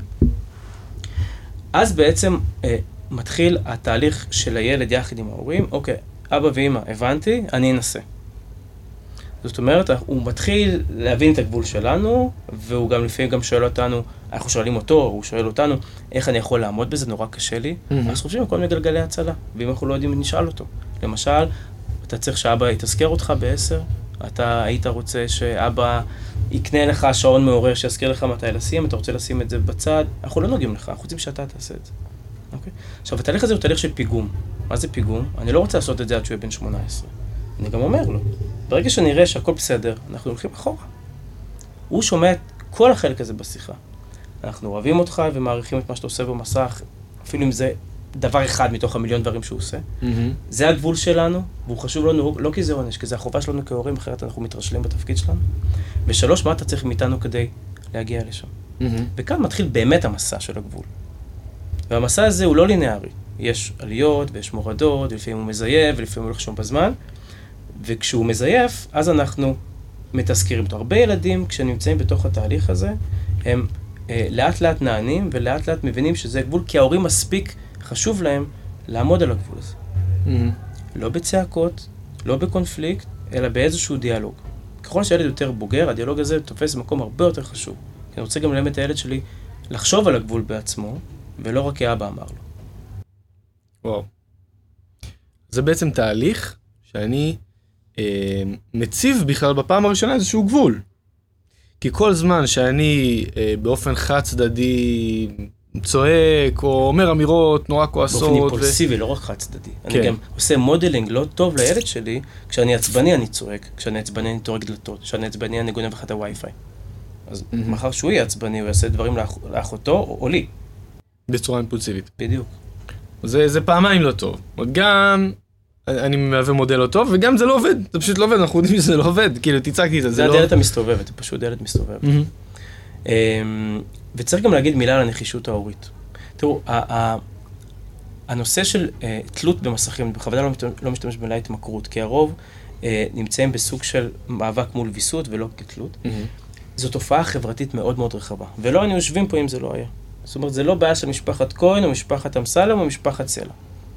אז בעצם מתחיל התהליך של הילד יחד עם ההורים, אוקיי, אבא ואמא, הבנתי, אני אנסה. זאת אומרת, הוא מתחיל להבין את הגבול שלנו, והוא גם לפעמים גם שואל אותנו, אנחנו שואלים אותו, הוא שואל אותנו, איך אני יכול לעמוד בזה, נורא קשה לי. אז חושבים על כל מיני גלגלי הצלה, ואם אנחנו לא יודעים, נשאל אותו. למשל, אתה צריך שאבא יתזכר אותך ב-10, אתה היית רוצה שאבא יקנה לך שעון מעורר שיזכיר לך מתי לשים, אתה רוצה לשים את זה בצד, אנחנו לא נוגעים לך, אנחנו רוצים שאתה תעשה את זה. אוקיי? עכשיו, התהליך הזה הוא תהליך של פיגום. מה זה פיגום? אני לא רוצה לעשות את זה עד שהוא יהיה בן 18. אני גם אומר לו, ברגע שנראה שהכל בסדר, אנחנו הולכים אחורה. הוא שומע את כל החלק הזה בשיחה. אנחנו אוהבים אותך ומעריכים את מה שאתה עושה במסך, אפילו אם זה דבר אחד מתוך המיליון דברים שהוא עושה. זה הגבול שלנו, והוא חשוב לנו, לא כי זה עונש, כי זה החובה שלנו כהורים, אחרת אנחנו מתרשלים בתפקיד שלנו. ושלוש, מה אתה צריך מאיתנו כדי להגיע לשם? וכאן מתחיל באמת המסע של הגבול. והמסע הזה הוא לא לינארי. יש עליות ויש מורדות, ולפעמים הוא מזייף, ולפעמים הוא לחשוב בזמן. וכשהוא מזייף, אז אנחנו מתזכירים אותו. הרבה ילדים, כשנמצאים בתוך התהליך הזה, הם לאט לאט נענים, ולאט לאט מבינים שזה גבול, כי ההורים מספיק חשוב להם לעמוד על הגבול הזה. לא בצעקות, לא בקונפליקט, אלא באיזשהו דיאלוג. ככל שהילד יותר בוגר, הדיאלוג הזה תופס מקום הרבה יותר חשוב. כי אני רוצה גם ללמד את הילד שלי לחשוב על הגבול בעצמו, ולא רק כאבא אמר לו. וואו. זה בעצם תהליך שאני מציב בכלל בפעם הראשונה איזשהו גבול. כי כל זמן שאני באופן חד צדדי צועק או אומר אמירות נורא כועסות. באופן אימפולסיבי, לא רק חד צדדי. אני גם עושה מודלינג לא טוב לילד שלי, כשאני עצבני אני צועק, כשאני עצבני אני טורק דלתות, כשאני עצבני אני גונב אחד הווי-פיי. אז מחר שהוא יהיה עצבני, הוא יעשה דברים לאחותו או לי. בצורה אימפולסיבית. בדיוק. זה פעמיים לא טוב. גם אני מהווה מודל לא טוב, וגם זה לא עובד. זה פשוט לא עובד, אנחנו יודעים שזה לא עובד. כאילו, תצעקתי את זה. זה הדלת המסתובבת, זה פשוט דלת מסתובבת. וצריך גם להגיד מילה על הנחישות ההורית. תראו, הנושא של תלות במסכים, בכוונה לא משתמש במילה התמכרות, כי הרוב נמצאים בסוג של מאבק מול ויסות ולא כתלות. זו תופעה חברתית מאוד מאוד רחבה. ולא היינו יושבים פה אם זה לא היה. זאת אומרת, זה לא בעיה של משפחת כהן או משפחת אמסלם או משפחת סלע.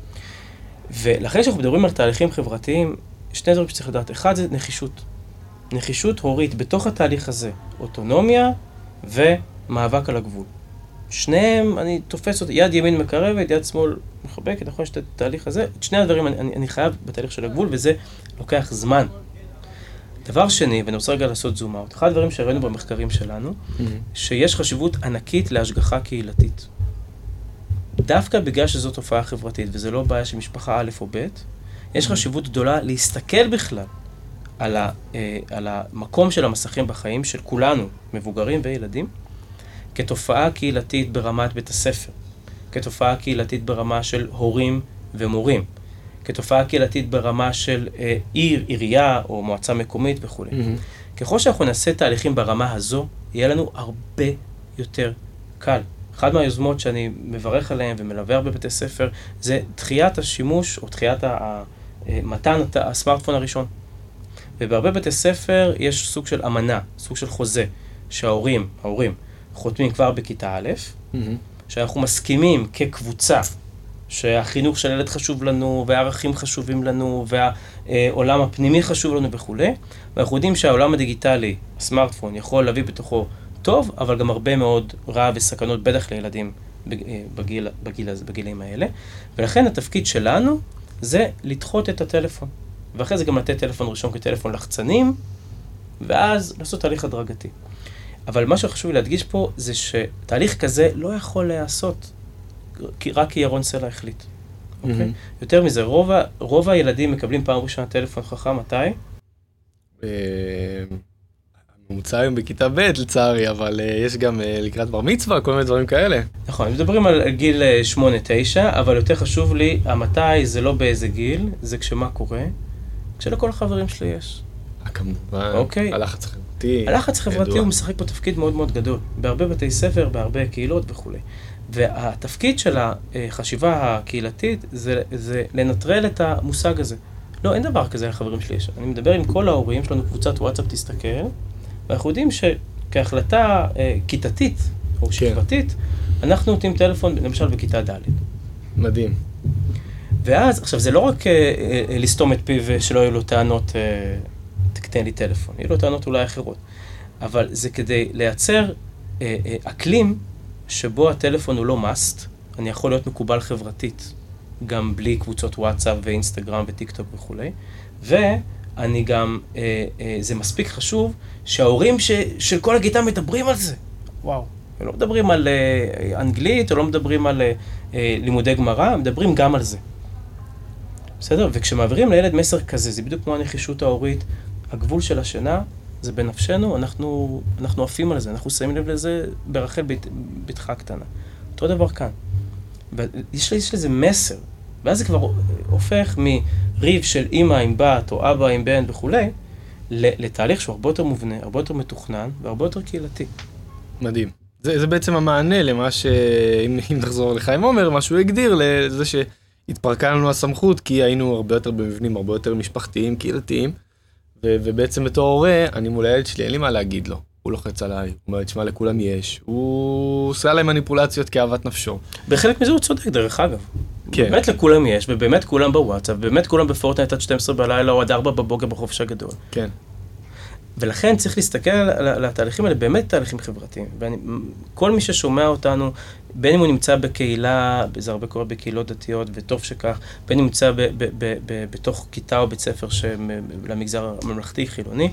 ולכן שאנחנו מדברים על תהליכים חברתיים, שני דברים שצריך לדעת. אחד זה נחישות. נחישות הורית בתוך התהליך הזה. אוטונומיה ומאבק על הגבול. שניהם, אני תופס אותי, יד ימין מקרבת, יד שמאל מחבקת, נכון, יש את התהליך הזה. את שני הדברים אני חייב בתהליך של הגבול, וזה לוקח זמן. דבר שני, ואני רוצה רגע לעשות זום אאוט, אחד הדברים שראינו במחקרים שלנו, שיש חשיבות ענקית להשגחה קהילתית. דווקא בגלל שזו תופעה חברתית, וזה לא בעיה של משפחה א' או ב', יש חשיבות גדולה להסתכל בכלל על המקום של המסכים בחיים של כולנו, מבוגרים וילדים, כתופעה קהילתית ברמת בית הספר, כתופעה קהילתית ברמה של הורים ומורים, כתופעה קהילתית ברמה של עירייה או מועצה מקומית וכו'. ככל שאנחנו נעשה תהליכים ברמה הזו, יהיה לנו הרבה יותר קל. אחד מהיוזמות שאני מברך עליהן ומלווה הרבה בבתי ספר, זה דחיית השימוש או דחיית מתן הסמארטפון הראשון. ובהרבה בתי ספר יש סוג של אמנה, סוג של חוזה, שההורים חותמים כבר בכיתה א', שאנחנו מסכימים כקבוצה, שהחינוך של ילד חשוב לנו, והערכים חשובים לנו, והעולם הפנימי חשוב לנו וכו'. ואנחנו יודעים שהעולם הדיגיטלי, הסמארטפון, יכול להביא בתוכו טוב, אבל גם הרבה מאוד רע וסכנות, בטח לילדים בגילים האלה. ולכן התפקיד שלנו זה לדחות את הטלפון. ואחרי זה גם לתת טלפון ראשון כטלפון לחצנים, ואז לעשות תהליך הדרגתי. אבל מה שחשוב לי להדגיש פה זה שתהליך כזה לא יכול להיעשות, רק כי ירון סלע החליט. אוקיי? יותר מזה, רוב הילדים מקבלים פעם ראשונה טלפון חכם, מתי? ממוצע היום בכיתה ב' לצערי, אבל יש גם לקראת בר מצווה, כל מיני דברים כאלה. נכון, מדברים על גיל 8-9, אבל יותר חשוב לי, המתי זה לא באיזה גיל, זה כשמה קורה, כשלכל החברים שלי יש. כמובן, אוקיי. הלחץ החברתי. הלחץ החברתי הוא משחק פה תפקיד מאוד מאוד גדול, בהרבה בתי ספר, בהרבה קהילות וכו'. והתפקיד של החשיבה הקהילתית זה לנטרל את המושג הזה. לא, אין דבר כזה לחברים שלי יש. אני מדבר עם כל ההורים, יש לנו קבוצת וואטסאפ, תסתכל, ואנחנו יודעים שכהחלטה כיתתית או שכבתית, אנחנו נותנים טלפון, למשל בכיתה ד'. מדהים. ואז, עכשיו זה לא רק לסתום את פיו שלא יהיו לו טענות, תקטן לי טלפון, יהיו לו טענות אולי אחרות. אבל זה כדי לייצר אקלים שבו הטלפון הוא לא מאסט, אני יכול להיות מקובל חברתית, גם בלי קבוצות וואטסאפ ואינסטגרם וטיק טוק וכו'. ואני גם, זה מספיק חשוב שההורים של כל הכיתה מדברים על זה. וואו. הם לא מדברים על אנגלית, או לא מדברים על לימודי גמרא, מדברים גם על זה. בסדר? וכשמעבירים לילד מסר כזה, זה בדיוק כמו הנחישות ההורית, הגבול של השינה, זה בנפשנו, אנחנו עפים על זה, אנחנו שמים לב לזה ברחל בתך קטנה. אותו דבר כאן. ויש לזה מסר, ואז זה כבר הופך מריב של אמא עם בת, או אבא עם בן וכולי, לתהליך שהוא הרבה יותר מובנה, הרבה יותר מתוכנן, והרבה יותר קהילתי. מדהים. זה בעצם המענה למה אם נחזור לחיים עומר, מה שהוא הגדיר לזה שהתפרקה לנו הסמכות, כי היינו הרבה יותר במבנים, הרבה יותר משפחתיים, קהילתיים, ובעצם בתור הורה, אני מול הילד שלי, אין לי מה להגיד לו. הוא לוחץ עליי, הוא אומר, תשמע, לכולם יש. הוא עושה עליי מניפולציות כאהבת נפשו. בחלק מזה הוא צודק, דרך אגב. כן. באמת לכולם יש, ובאמת כולם בוואטסאפ, ובאמת כולם בפורטנייט עד 12 בלילה, או עד 4 בבוקר בחופש הגדול. כן. ולכן צריך להסתכל על התהליכים האלה, באמת תהליכים חברתיים. כל מי ששומע אותנו, בין אם הוא נמצא בקהילה, זה הרבה קורה בקהילות דתיות, וטוב שכך, בין אם נמצא בתוך כיתה או בית ספר למגזר הממלכתי, חילוני,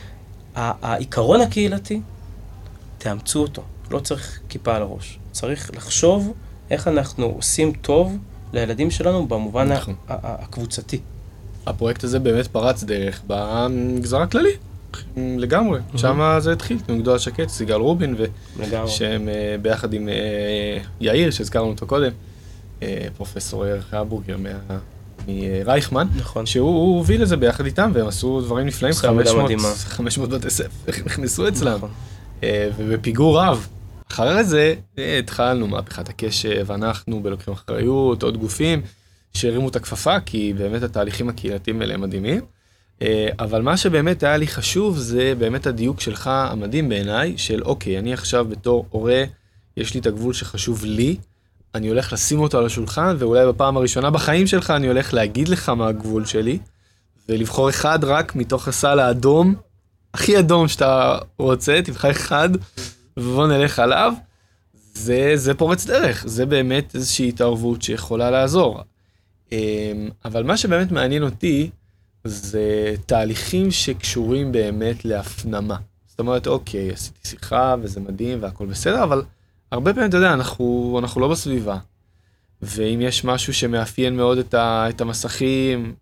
העיקרון הקהילתי, תאמצו אותו. לא צריך כיפה על הראש. צריך לחשוב איך אנחנו עושים טוב לילדים שלנו במובן הקבוצתי. הפרויקט הזה באמת פרץ דרך במגזר הכללי. לגמרי, שם זה התחיל, מגדול השקט, סיגל רובין, שהם ביחד עם יאיר, שהזכרנו אותו קודם, פרופסור ירח הבורגר מרייכמן, שהוא הוביל לזה ביחד איתם, והם עשו דברים נפלאים, 500 בתי ספר, נכנסו אצלם, ובפיגור רב. אחרי זה התחלנו מהפכת הקשב, אנחנו בלוקחים אחריות, עוד גופים שהרימו את הכפפה, כי באמת התהליכים הקהילתיים האלה הם מדהימים. אבל מה שבאמת היה לי חשוב זה באמת הדיוק שלך המדהים בעיניי, של אוקיי, אני עכשיו בתור הורה, יש לי את הגבול שחשוב לי, אני הולך לשים אותו על השולחן, ואולי בפעם הראשונה בחיים שלך אני הולך להגיד לך מה הגבול שלי, ולבחור אחד רק מתוך הסל האדום, הכי אדום שאתה רוצה, תבחר אחד, ובוא נלך עליו, זה פורץ דרך, זה באמת איזושהי התערבות שיכולה לעזור. אבל מה שבאמת מעניין אותי, זה תהליכים שקשורים באמת להפנמה. זאת אומרת, אוקיי, עשיתי שיחה וזה מדהים והכל בסדר, אבל הרבה פעמים, אתה יודע, אנחנו לא בסביבה. ואם יש משהו שמאפיין מאוד את המסכים,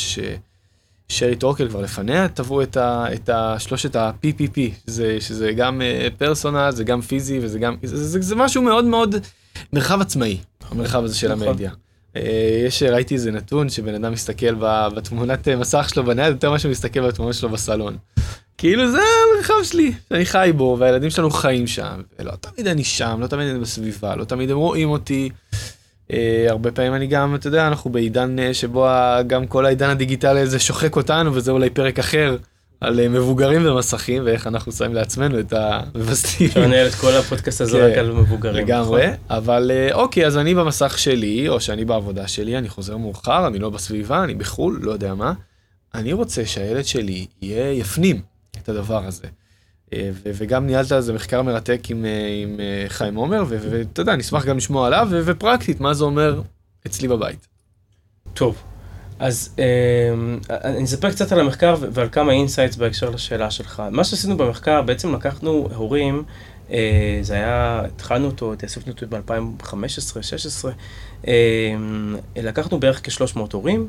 שרי טורקל כבר לפניה, תבעו את שלושת ה-PPP, שזה גם פרסונל, זה גם פיזי, וזה גם, זה משהו מאוד מאוד מרחב עצמאי, המרחב הזה של המדיה. ראיתי איזה נתון שבן אדם מסתכל בתמונת מסך שלו בנייד, יותר מה שמסתכל בתמונות שלו בסלון. כאילו זה המרחב שלי, שאני חי בו, והילדים שלנו חיים שם, ולא תמיד אני שם, לא תמיד אני בסביבה, לא תמיד הם רואים אותי. הרבה פעמים אני גם, אתה יודע, אנחנו בעידן שבו גם כל העידן הדיגיטלי הזה שוחק אותנו, וזה אולי פרק אחר, על מבוגרים ומסכים, ואיך אנחנו שמים לעצמנו את המבסטים. שנעל את כל הפודקאסט הזה רק על מבוגרים. לגמרי, אבל אוקיי, אז אני במסך שלי, או שאני בעבודה שלי, אני חוזר מאוחר, אני לא בסביבה, אני בחול, לא יודע מה. אני רוצה שהילד שלי יפנים את הדבר הזה. וגם ניהלת על זה מחקר מרתק עם חיים עומר, ואתה יודע, נשמח גם לשמוע עליו, ופרקטית, מה זה אומר אצלי בבית. טוב. אז אני אספר קצת על המחקר ועל כמה אינסייטס בהקשר לשאלה שלך. מה שעשינו במחקר, בעצם לקחנו הורים, התחלנו אותו, תאספנו אותו ב-2015-2016, לקחנו בערך כ-300 הורים,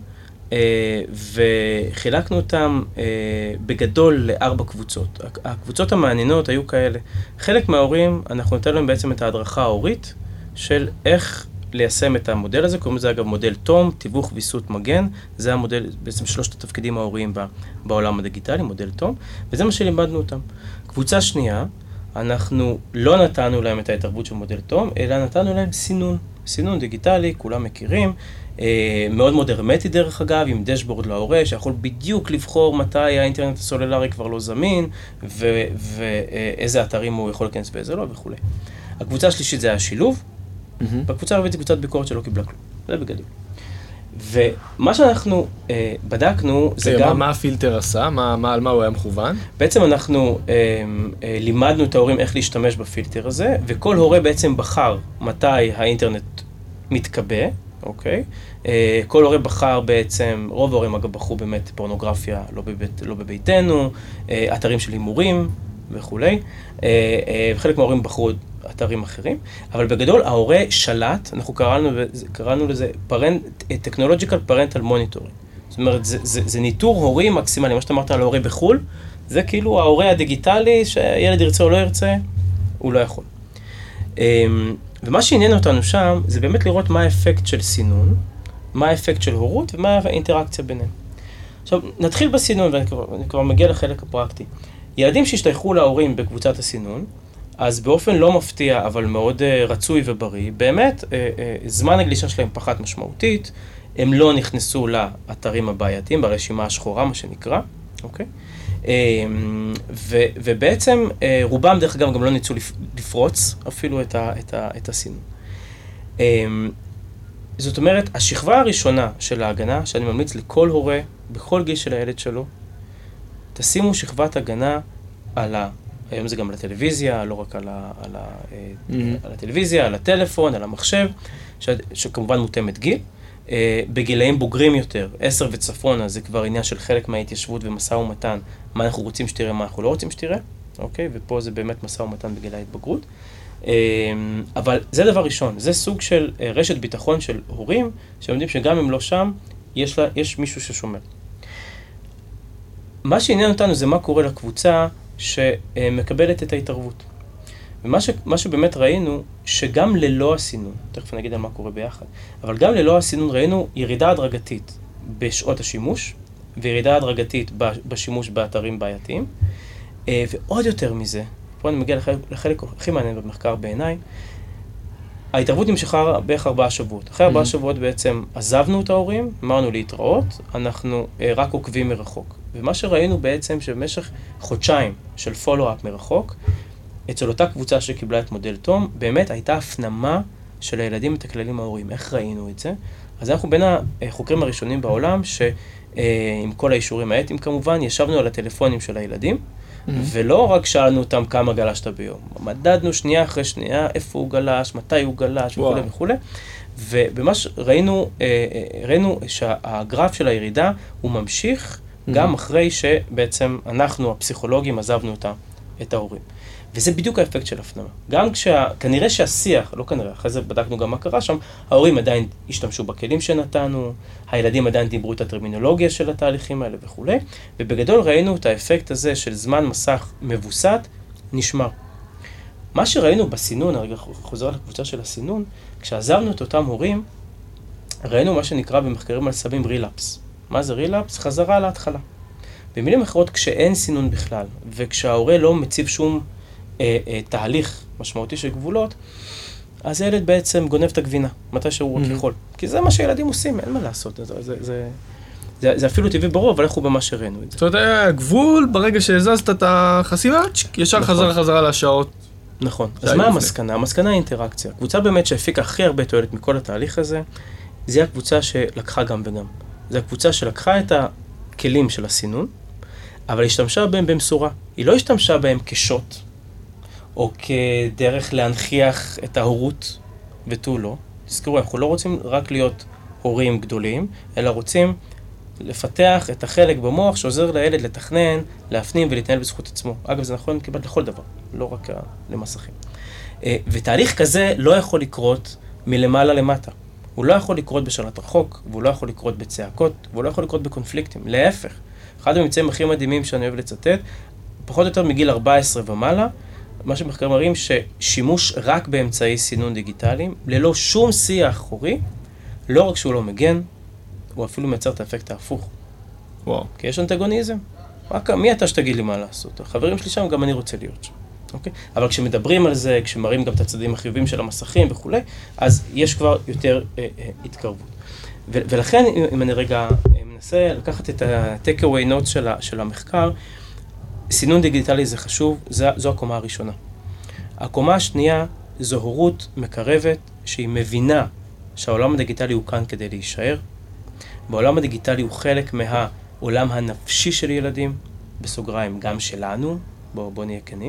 וחילקנו אותם בגדול ל4 קבוצות. הקבוצות המעניינות היו כאלה. חלק מההורים, אנחנו נתן להם בעצם את ההדרכה ההורית של איך ליישם את המודל הזה, קוראים לזה אגב מודל תום, תיווך ויסות מגן, זה המודל, בעצם 3 התפקידים ההוריים בעולם הדיגיטלי, מודל תום, וזה מה שלימדנו אותם. קבוצה שנייה, אנחנו לא נתנו להם את ההתערבות של מודל תום, אלא נתנו להם סינון דיגיטלי, כולם מכירים, מאוד מאוד הרמטי דרך אגב, עם דשבורד להורה, שיכול בדיוק לבחור מתי האינטרנט הסולולרי כבר לא זמין, ואיזה אתרים הוא יכול להיכנס באיזה לא וכו'. הקבוצה השלישית זה השילוב, בקבוצה הרביעית היא קבוצת ביקורת שלא קיבלה כלום, זה בגדול. ומה שאנחנו בדקנו זה גם... מה הפילטר עשה? על מה הוא היה מכוון? בעצם אנחנו לימדנו את ההורים איך להשתמש בפילטר הזה, וכל הורה בעצם בחר מתי האינטרנט מתקבע, אוקיי? כל הורה בחר בעצם, רוב ההורים אגב בחרו באמת פורנוגרפיה לא בביתנו, אתרים של הימורים וכולי, וחלק מההורים בחרו אתרים אחרים, אבל בגדול ההורה שלט, אנחנו קראנו לזה Technological Parental Monitoring. זאת אומרת, זה ניטור הורי מקסימלי, מה שאתה אמרת על ההורה בחול, זה כאילו ההורה הדיגיטלי, שילד ירצה או לא ירצה, הוא לא יכול. ומה שעניין אותנו שם, זה באמת לראות מה האפקט של סינון, מה האפקט של הורות, ומה האינטראקציה ביניהם. עכשיו, נתחיל בסינון, ואני כבר מגיע לחלק הפרקטי. ילדים שהשתייכו להורים בקבוצת הסינון, אז באופן לא מפתיע, אבל מאוד רצוי ובריא, באמת, זמן הגלישה שלהם פחת משמעותית, הם לא נכנסו לאתרים הבעייתיים, ברשימה השחורה, מה שנקרא, אוקיי? ובעצם רובם דרך אגב גם לא ניסו לפרוץ אפילו את הסינון. זאת אומרת, השכבה הראשונה של ההגנה, שאני ממליץ לכל הורה, בכל גיל של הילד שלו, תשימו שכבת הגנה היום זה גם על הטלוויזיה, לא רק על הטלוויזיה, על הטלפון, על המחשב, שכמובן מותאמת גיל. בגילאים בוגרים יותר, 10 וצפונה, זה כבר עניין של חלק מההתיישבות ומשא ומתן, מה אנחנו רוצים שתראה, מה אנחנו לא רוצים שתראה, אוקיי? ופה זה באמת משא ומתן בגילי ההתבגרות. אבל זה דבר ראשון, זה סוג של רשת ביטחון של הורים, שלומדים שגם אם לא שם, יש מישהו ששומר. מה שעניין אותנו זה מה קורה לקבוצה שמקבלת את ההתערבות. ומה שבאמת ראינו, שגם ללא הסינון, תכף נגיד על מה קורה ביחד, אבל גם ללא הסינון ראינו ירידה הדרגתית בשעות השימוש, וירידה הדרגתית בשימוש באתרים בעייתיים, ועוד יותר מזה, פה אני מגיע לחלק הכי מעניין במחקר בעיניי, ההתערבות נמשכה בערך 4 שבועות. אחרי 4 שבועות בעצם עזבנו את ההורים, אמרנו להתראות, אנחנו רק עוקבים מרחוק. ומה שראינו בעצם שבמשך חודשיים של פולו-אפ מרחוק, אצל אותה קבוצה שקיבלה את מודל תום, באמת הייתה הפנמה של הילדים את הכללים ההורים. איך ראינו את זה? אז אנחנו בין החוקרים הראשונים בעולם, שעם כל האישורים האתיים כמובן, ישבנו על הטלפונים של הילדים, ולא רק שאלנו אותם כמה גלשת ביום. מדדנו שנייה אחרי שנייה, איפה הוא גלש, מתי הוא גלש וכו' וכו'. ובמה שראינו, ראינו שהגרף של הירידה הוא ממשיך גם אחרי שבעצם אנחנו, הפסיכולוגים, עזבנו את ההורים. וזה בדיוק האפקט של הפנמה. גם כנראה שהשיח, לא כנראה, אחרי זה בדקנו גם מה קרה שם, ההורים עדיין השתמשו בכלים שנתנו, הילדים עדיין דיברו את הטרמינולוגיה של התהליכים האלה וכו'. ובגדול ראינו את האפקט הזה של זמן מסך מבוסת, נשמר. מה שראינו בסינון, הרגע חוזר לקבוצה של הסינון, כשעזבנו את אותם הורים, ראינו מה שנקרא במחקרים על סמים רילאפס. מה זה רילאפס? חזרה להתחלה. במילים אחרות, כשאין סינון בכלל, וכשההורה לא מציב שום תהליך משמעותי של גבולות, אז הילד בעצם גונב את הגבינה, מתי שהוא רק יכול. כי זה מה שילדים עושים, אין מה לעשות. זה אפילו טבעי ברור, אבל איך הוא במה שראינו את זה. זאת אומרת, הגבול, ברגע שהזזת את החסימה, ישר חזרה לשעות. נכון. אז מה המסקנה? המסקנה היא אינטראקציה. הקבוצה באמת שהפיקה הכי הרבה תועלת מכל התהליך הזה, זה הקבוצה שלקחה גם וגם. זה הקבוצה שלקחה את הכלים של הסינון, אבל השתמשה בהם במשורה. היא לא השתמשה בהם כשוט, או כדרך להנכיח את ההורות ותו לא. תזכרו, אנחנו לא רוצים רק להיות הורים גדולים, אלא רוצים לפתח את החלק במוח שעוזר לילד לתכנן, להפנים ולהתנהל בזכות עצמו. אגב, זה נכון כמעט לכל דבר, לא רק למסכים. ותהליך כזה לא יכול לקרות מלמעלה למטה. הוא לא יכול לקרות בשלט רחוק, והוא לא יכול לקרות בצעקות, והוא לא יכול לקרות בקונפליקטים. להפך, אחד הממצאים הכי מדהימים שאני אוהב לצטט, פחות או יותר מגיל 14 ומעלה, מה שמחקרים מראים ששימוש רק באמצעי סינון דיגיטליים, ללא שום שיח אחורי, לא רק שהוא לא מגן, הוא אפילו מייצר את האפקט ההפוך. וואו. כי יש אנטגוניזם. מי אתה שתגיד לי מה לעשות? החברים שלי שם, גם אני רוצה להיות שם. אוקיי? אבל כשמדברים על זה, כשמראים גם את הצדדים החיובים של המסכים וכו', אז יש כבר יותר התקרבות. ולכן, אם אני רגע מנסה לקחת את ה-take-away notes של המחקר, סינון דיגיטלי זה חשוב, זו הקומה הראשונה. הקומה השנייה זו הורות מקרבת שהיא מבינה שהעולם הדיגיטלי הוא כאן כדי להישאר. בעולם הדיגיטלי הוא חלק מהעולם הנפשי של ילדים, בסוגריים גם שלנו, בוא נהיה כנים.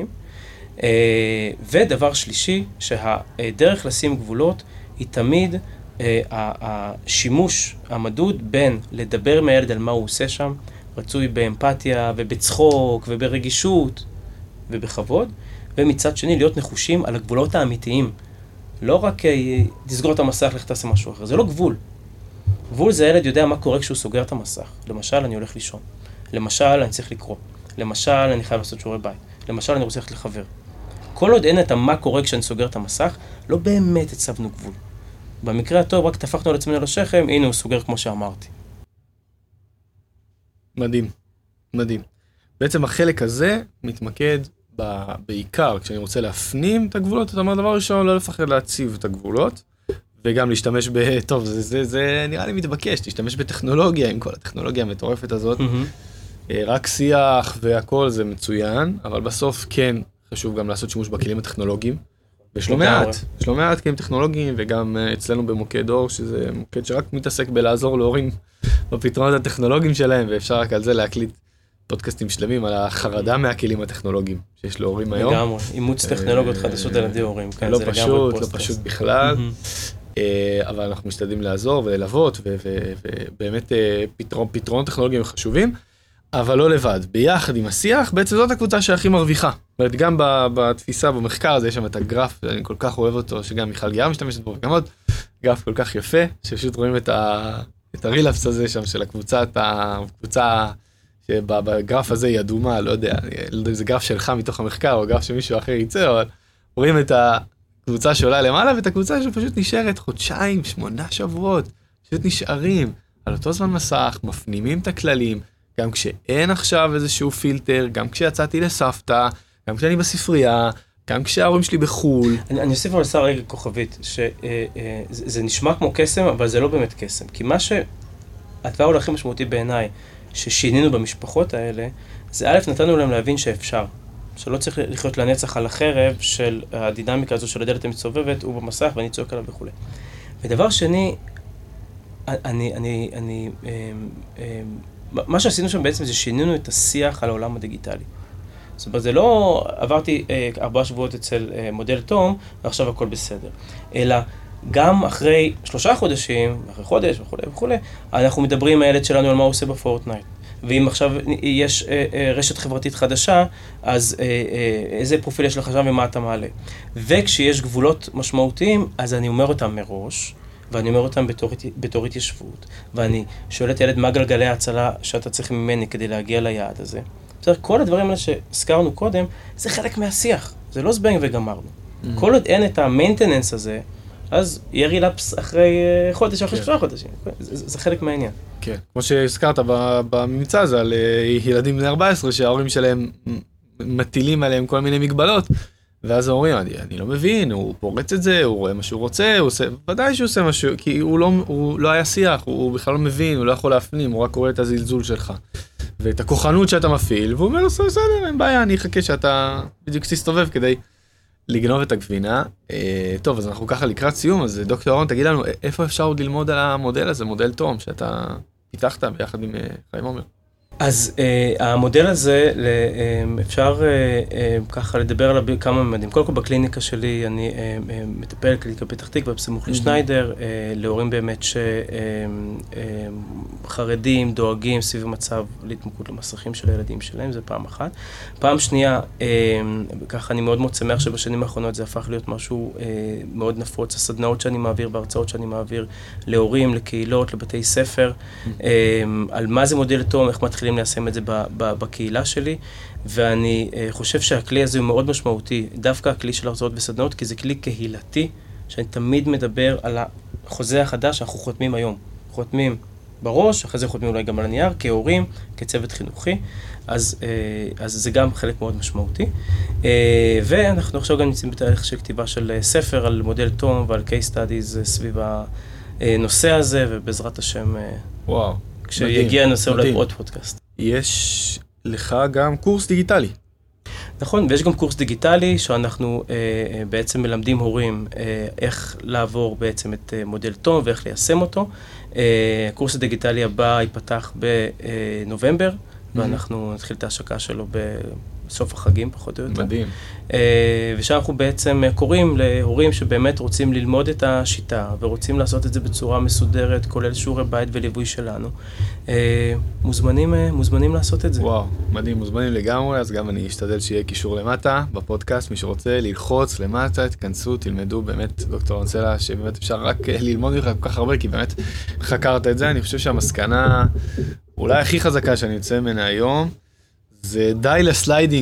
ודבר שלישי, שהדרך לשים גבולות היא תמיד השימוש המדוד בין לדבר מהילד על מה הוא עושה שם, רצוי באמפתיה ובצחוק וברגישות ובכבוד, ומצד שני להיות נחושים על הגבולות האמיתיים. לא רק תסגור את המסך, לך תעשה משהו אחר, זה לא גבול. גבול זה הילד יודע מה קורה כשהוא סוגר את המסך. למשל, אני הולך לישון. למשל, אני צריך לקרוא. למשל, אני חייב לעשות שיעורי בית. למשל, אני רוצה ללכת לחבר. כל עוד אין את מה קורה כשאני סוגר את המסך, לא באמת הצבנו גבול. במקרה הטוב, רק טפחנו על עצמנו לשכם, הנה הוא סוגר כמו שאמרתי. מדהים, מדהים. בעצם החלק הזה מתמקד בעיקר, כשאני רוצה להפנים את הגבולות, אתה אומר דבר ראשון, לא לפחד להציב את הגבולות, וגם להשתמש טוב, זה נראה לי מתבקש, להשתמש בטכנולוגיה, עם כל הטכנולוגיה המטורפת הזאת, רק שיח והכל זה מצוין, אבל בסוף כן חשוב גם לעשות שימוש בכלים הטכנולוגיים, ויש לא מעט כלים טכנולוגיים, וגם אצלנו במוקד אור, שזה מוקד שרק מתעסק בלעזור להורים בפתרונות הטכנולוגיים שלהם, ואפשר רק על זה להקליט פודקאסטים שלמים על החרדה מהכלים הטכנולוגיים שיש להורים היום. לגמרי, אימוץ טכנולוגיות חדשות על ידי הורים. לא פשוט בכלל, אבל אנחנו משתדלים לעזור וללוות, ובאמת פתרונות טכנולוגיים חשובים, אבל לא לבד. ביחד עם השיח, בעצם זאת הקבוצה שהכי מרוויחה. זאת אומרת, גם בתפיסה, במחקר הזה, יש שם את הגרף, אני כל כך אוהב אותו, שגם מיכל גייר משתמשת בו, וגם עוד גרף כל כך יפה, שפשוט רואים את הרילפס הזה שם של הקבוצה, שבגרף הזה היא אדומה, לא יודע אם זה גרף שלך מתוך המחקר, או גרף שמישהו אחר ייצא, אבל רואים את הקבוצה שעולה למעלה, ואת הקבוצה שפשוט נשארת חודשיים, 8 שבועות, פשוט נשארים על אותו זמן מסך, מפנימים את הכללים, גם כשאין עכשיו איזשהו פילטר, גם כשיצאתי לסבתא, גם כשאני בספרייה, גם כשההורים שלי בחול. אני אוסיף על שר רגע כוכבית, שזה נשמע כמו קסם, אבל זה לא באמת קסם, כי מה שהדבר הכי משמעותי בעיניי, ששינינו במשפחות האלה, זה א', נתנו להם להבין שאפשר, שלא צריך לחיות לנצח על החרב של הדינמיקה הזו של הדלת המצובבת, הוא במסך ואני צועק עליו וכו'. ודבר שני, מה שעשינו שם בעצם זה שינינו את השיח על העולם הדיגיטלי. זאת אומרת, זה לא עברתי 4 שבועות אצל מודל תום, ועכשיו הכל בסדר. אלא גם אחרי 3 חודשים, אחרי חודש וכו', אנחנו מדברים עם הילד שלנו על מה הוא עושה בפורטנייט. ואם עכשיו יש רשת חברתית חדשה, אז איזה פרופיל יש לך שם ומה אתה מעלה. וכשיש גבולות משמעותיים, אז אני אומר אותם מראש, ואני אומר אותם בתור התיישבות, ואני שואל את ילד מה גלגלי ההצלה שאתה צריך ממני כדי להגיע ליעד הזה. בסדר, כל הדברים האלה שהזכרנו קודם, זה חלק מהשיח, זה לא זבנג וגמרנו. כל עוד אין את המיינטננס הזה, אז יהיה רילפס אחרי חודש, אחרי 3 חודשים. זה חלק מהעניין. כן, כמו שהזכרת בממצא הזה על ילדים בני 14, שההורים שלהם מטילים עליהם כל מיני מגבלות, ואז ההורים, אני לא מבין, הוא פורץ את זה, הוא רואה מה שהוא רוצה, הוא עושה, ודאי שהוא עושה משהו, כי הוא לא היה שיח, הוא בכלל לא מבין, הוא לא יכול להפנים, הוא רק רואה את הזלזול שלך. ואת הכוחנות שאתה מפעיל, והוא אומר לו, בסדר, אין בעיה, אני אחכה שאתה בדיוק תסתובב כדי לגנוב את הגבינה. טוב, אז אנחנו ככה לקראת סיום, אז דוקטור אהרון, תגיד לנו, איפה אפשר עוד ללמוד על המודל הזה, מודל תום, שאתה פיתחת ביחד עם חיים עומר? אז המודל הזה, אפשר ככה לדבר עליו בכמה ממדים. קודם כל בקליניקה שלי, אני מטפל קליניקה פתח תקווה, בסמוך לשניידר, להורים באמת שחרדים, דואגים סביב מצב להתמכרות למסכים של הילדים שלהם, זה פעם אחת. פעם שנייה, ככה אני מאוד מאוד שמח שבשנים האחרונות זה הפך להיות משהו מאוד נפוץ. הסדנאות שאני מעביר וההרצאות שאני מעביר להורים, לקהילות, לבתי ספר, על מה זה מודל תום, איך מתחילים ליישם את זה בקהילה שלי, ואני חושב שהכלי הזה הוא מאוד משמעותי, דווקא הכלי של הרצאות וסדנאות, כי זה כלי קהילתי, שאני תמיד מדבר על החוזה החדש שאנחנו חותמים היום. חותמים בראש, אחרי זה חותמים אולי גם על הנייר, כהורים, כצוות חינוכי, אז זה גם חלק מאוד משמעותי. ואנחנו עכשיו גם נמצאים בתהליך של כתיבה של ספר על מודל תום ועל case studies סביב הנושא הזה, ובעזרת השם, וואו. כשיגיע הנושא אולי עוד פודקאסט. יש לך גם קורס דיגיטלי. נכון, ויש גם קורס דיגיטלי שאנחנו בעצם מלמדים הורים איך לעבור בעצם את מודל תום ואיך ליישם אותו. הקורס הדיגיטלי הבא ייפתח בנובמבר, ואנחנו נתחיל את ההשקה שלו בסוף החגים, פחות או יותר. מדהים. ושם אנחנו בעצם קוראים להורים שבאמת רוצים ללמוד את השיטה, ורוצים לעשות את זה בצורה מסודרת, כולל שיעורי בית וליווי שלנו. מוזמנים לעשות את זה. וואו, מדהים, מוזמנים לגמרי, אז גם אני אשתדל שיהיה קישור למטה בפודקאסט, מי שרוצה ללחוץ למטה, תכנסו, תלמדו, באמת, דוקטור אנסלה, שבאמת אפשר רק ללמוד ממך כל כך הרבה, כי באמת חקרת את זה, אני חושב שהמסקנה אולי הכי חזקה שאני יוצא ממנה היום, זה די לסליידינג,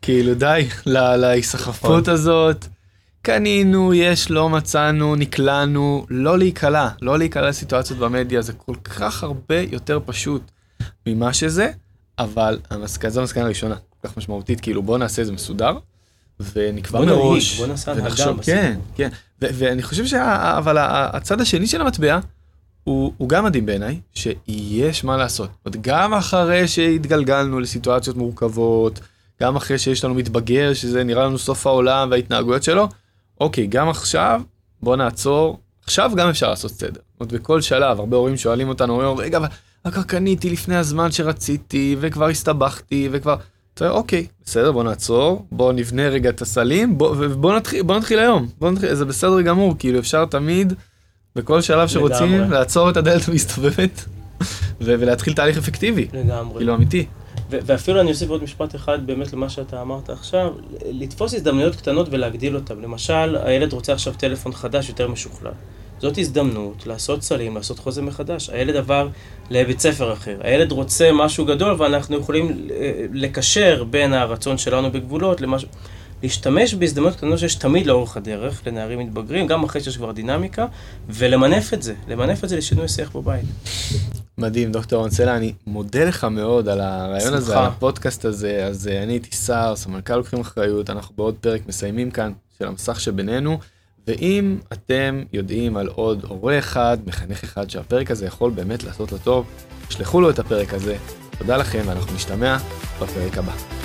כאילו די להיסחפות הזאת. קנינו, יש, לא מצאנו, נקלענו, לא להיקלה לסיטואציות במדיה, זה כל כך הרבה יותר פשוט ממה שזה, אבל זו המסקנה הראשונה, כל כך משמעותית, כאילו בוא נעשה זה מסודר, ונקבע מראש, בוא נעשה הנהגה. כן, ואני חושב אבל הצד השני של המטבע, הוא גם מדהים בעיניי, שיש מה לעשות. גם אחרי שהתגלגלנו לסיטואציות מורכבות, גם אחרי שיש לנו מתבגר, שזה נראה לנו סוף העולם וההתנהגויות שלו, אוקיי, גם עכשיו, בוא נעצור, עכשיו גם אפשר לעשות סדר. זאת אומרת, בכל שלב, הרבה הורים שואלים אותנו, אומרים, רגע, אבל קניתי לפני הזמן שרציתי, וכבר הסתבכתי, וכבר... אוקיי, בסדר, בוא נעצור, בוא נבנה רגע את הסלים, ובוא נתחיל היום. זה בסדר גמור, כאילו אפשר תמיד, בכל שלב שרוצים, לעצור את הדלת המסתובבת, ולהתחיל תהליך אפקטיבי. לגמרי. כאילו אמיתי. ואפילו אני אוסיף עוד משפט אחד באמת למה שאתה אמרת עכשיו, לתפוס הזדמנויות קטנות ולהגדיל אותן. למשל, הילד רוצה עכשיו טלפון חדש יותר משוכלל. זאת הזדמנות לעשות סלים, לעשות חוזה מחדש. הילד עבר לבית ספר אחר. הילד רוצה משהו גדול ואנחנו יכולים לקשר בין הרצון שלנו בגבולות למשהו. להשתמש בהזדמנות קטנות שיש תמיד לאורך הדרך לנערים מתבגרים, גם אחרי שיש כבר דינמיקה, ולמנף את זה לשינוי שיח בבית. מדהים, דוקטור אורנסלה, אני מודה לך מאוד על הרעיון הזה, על הפודקאסט הזה. אז אני הייתי שר, סמנכ"ל לוקחים אחריות, אנחנו בעוד פרק מסיימים כאן של המסך שבינינו, ואם אתם יודעים על עוד הורה אחד, מחנך אחד, שהפרק הזה יכול באמת לעשות לו טוב, שלחו לו את הפרק הזה. תודה לכם, ואנחנו נשתמע בפרק הבא.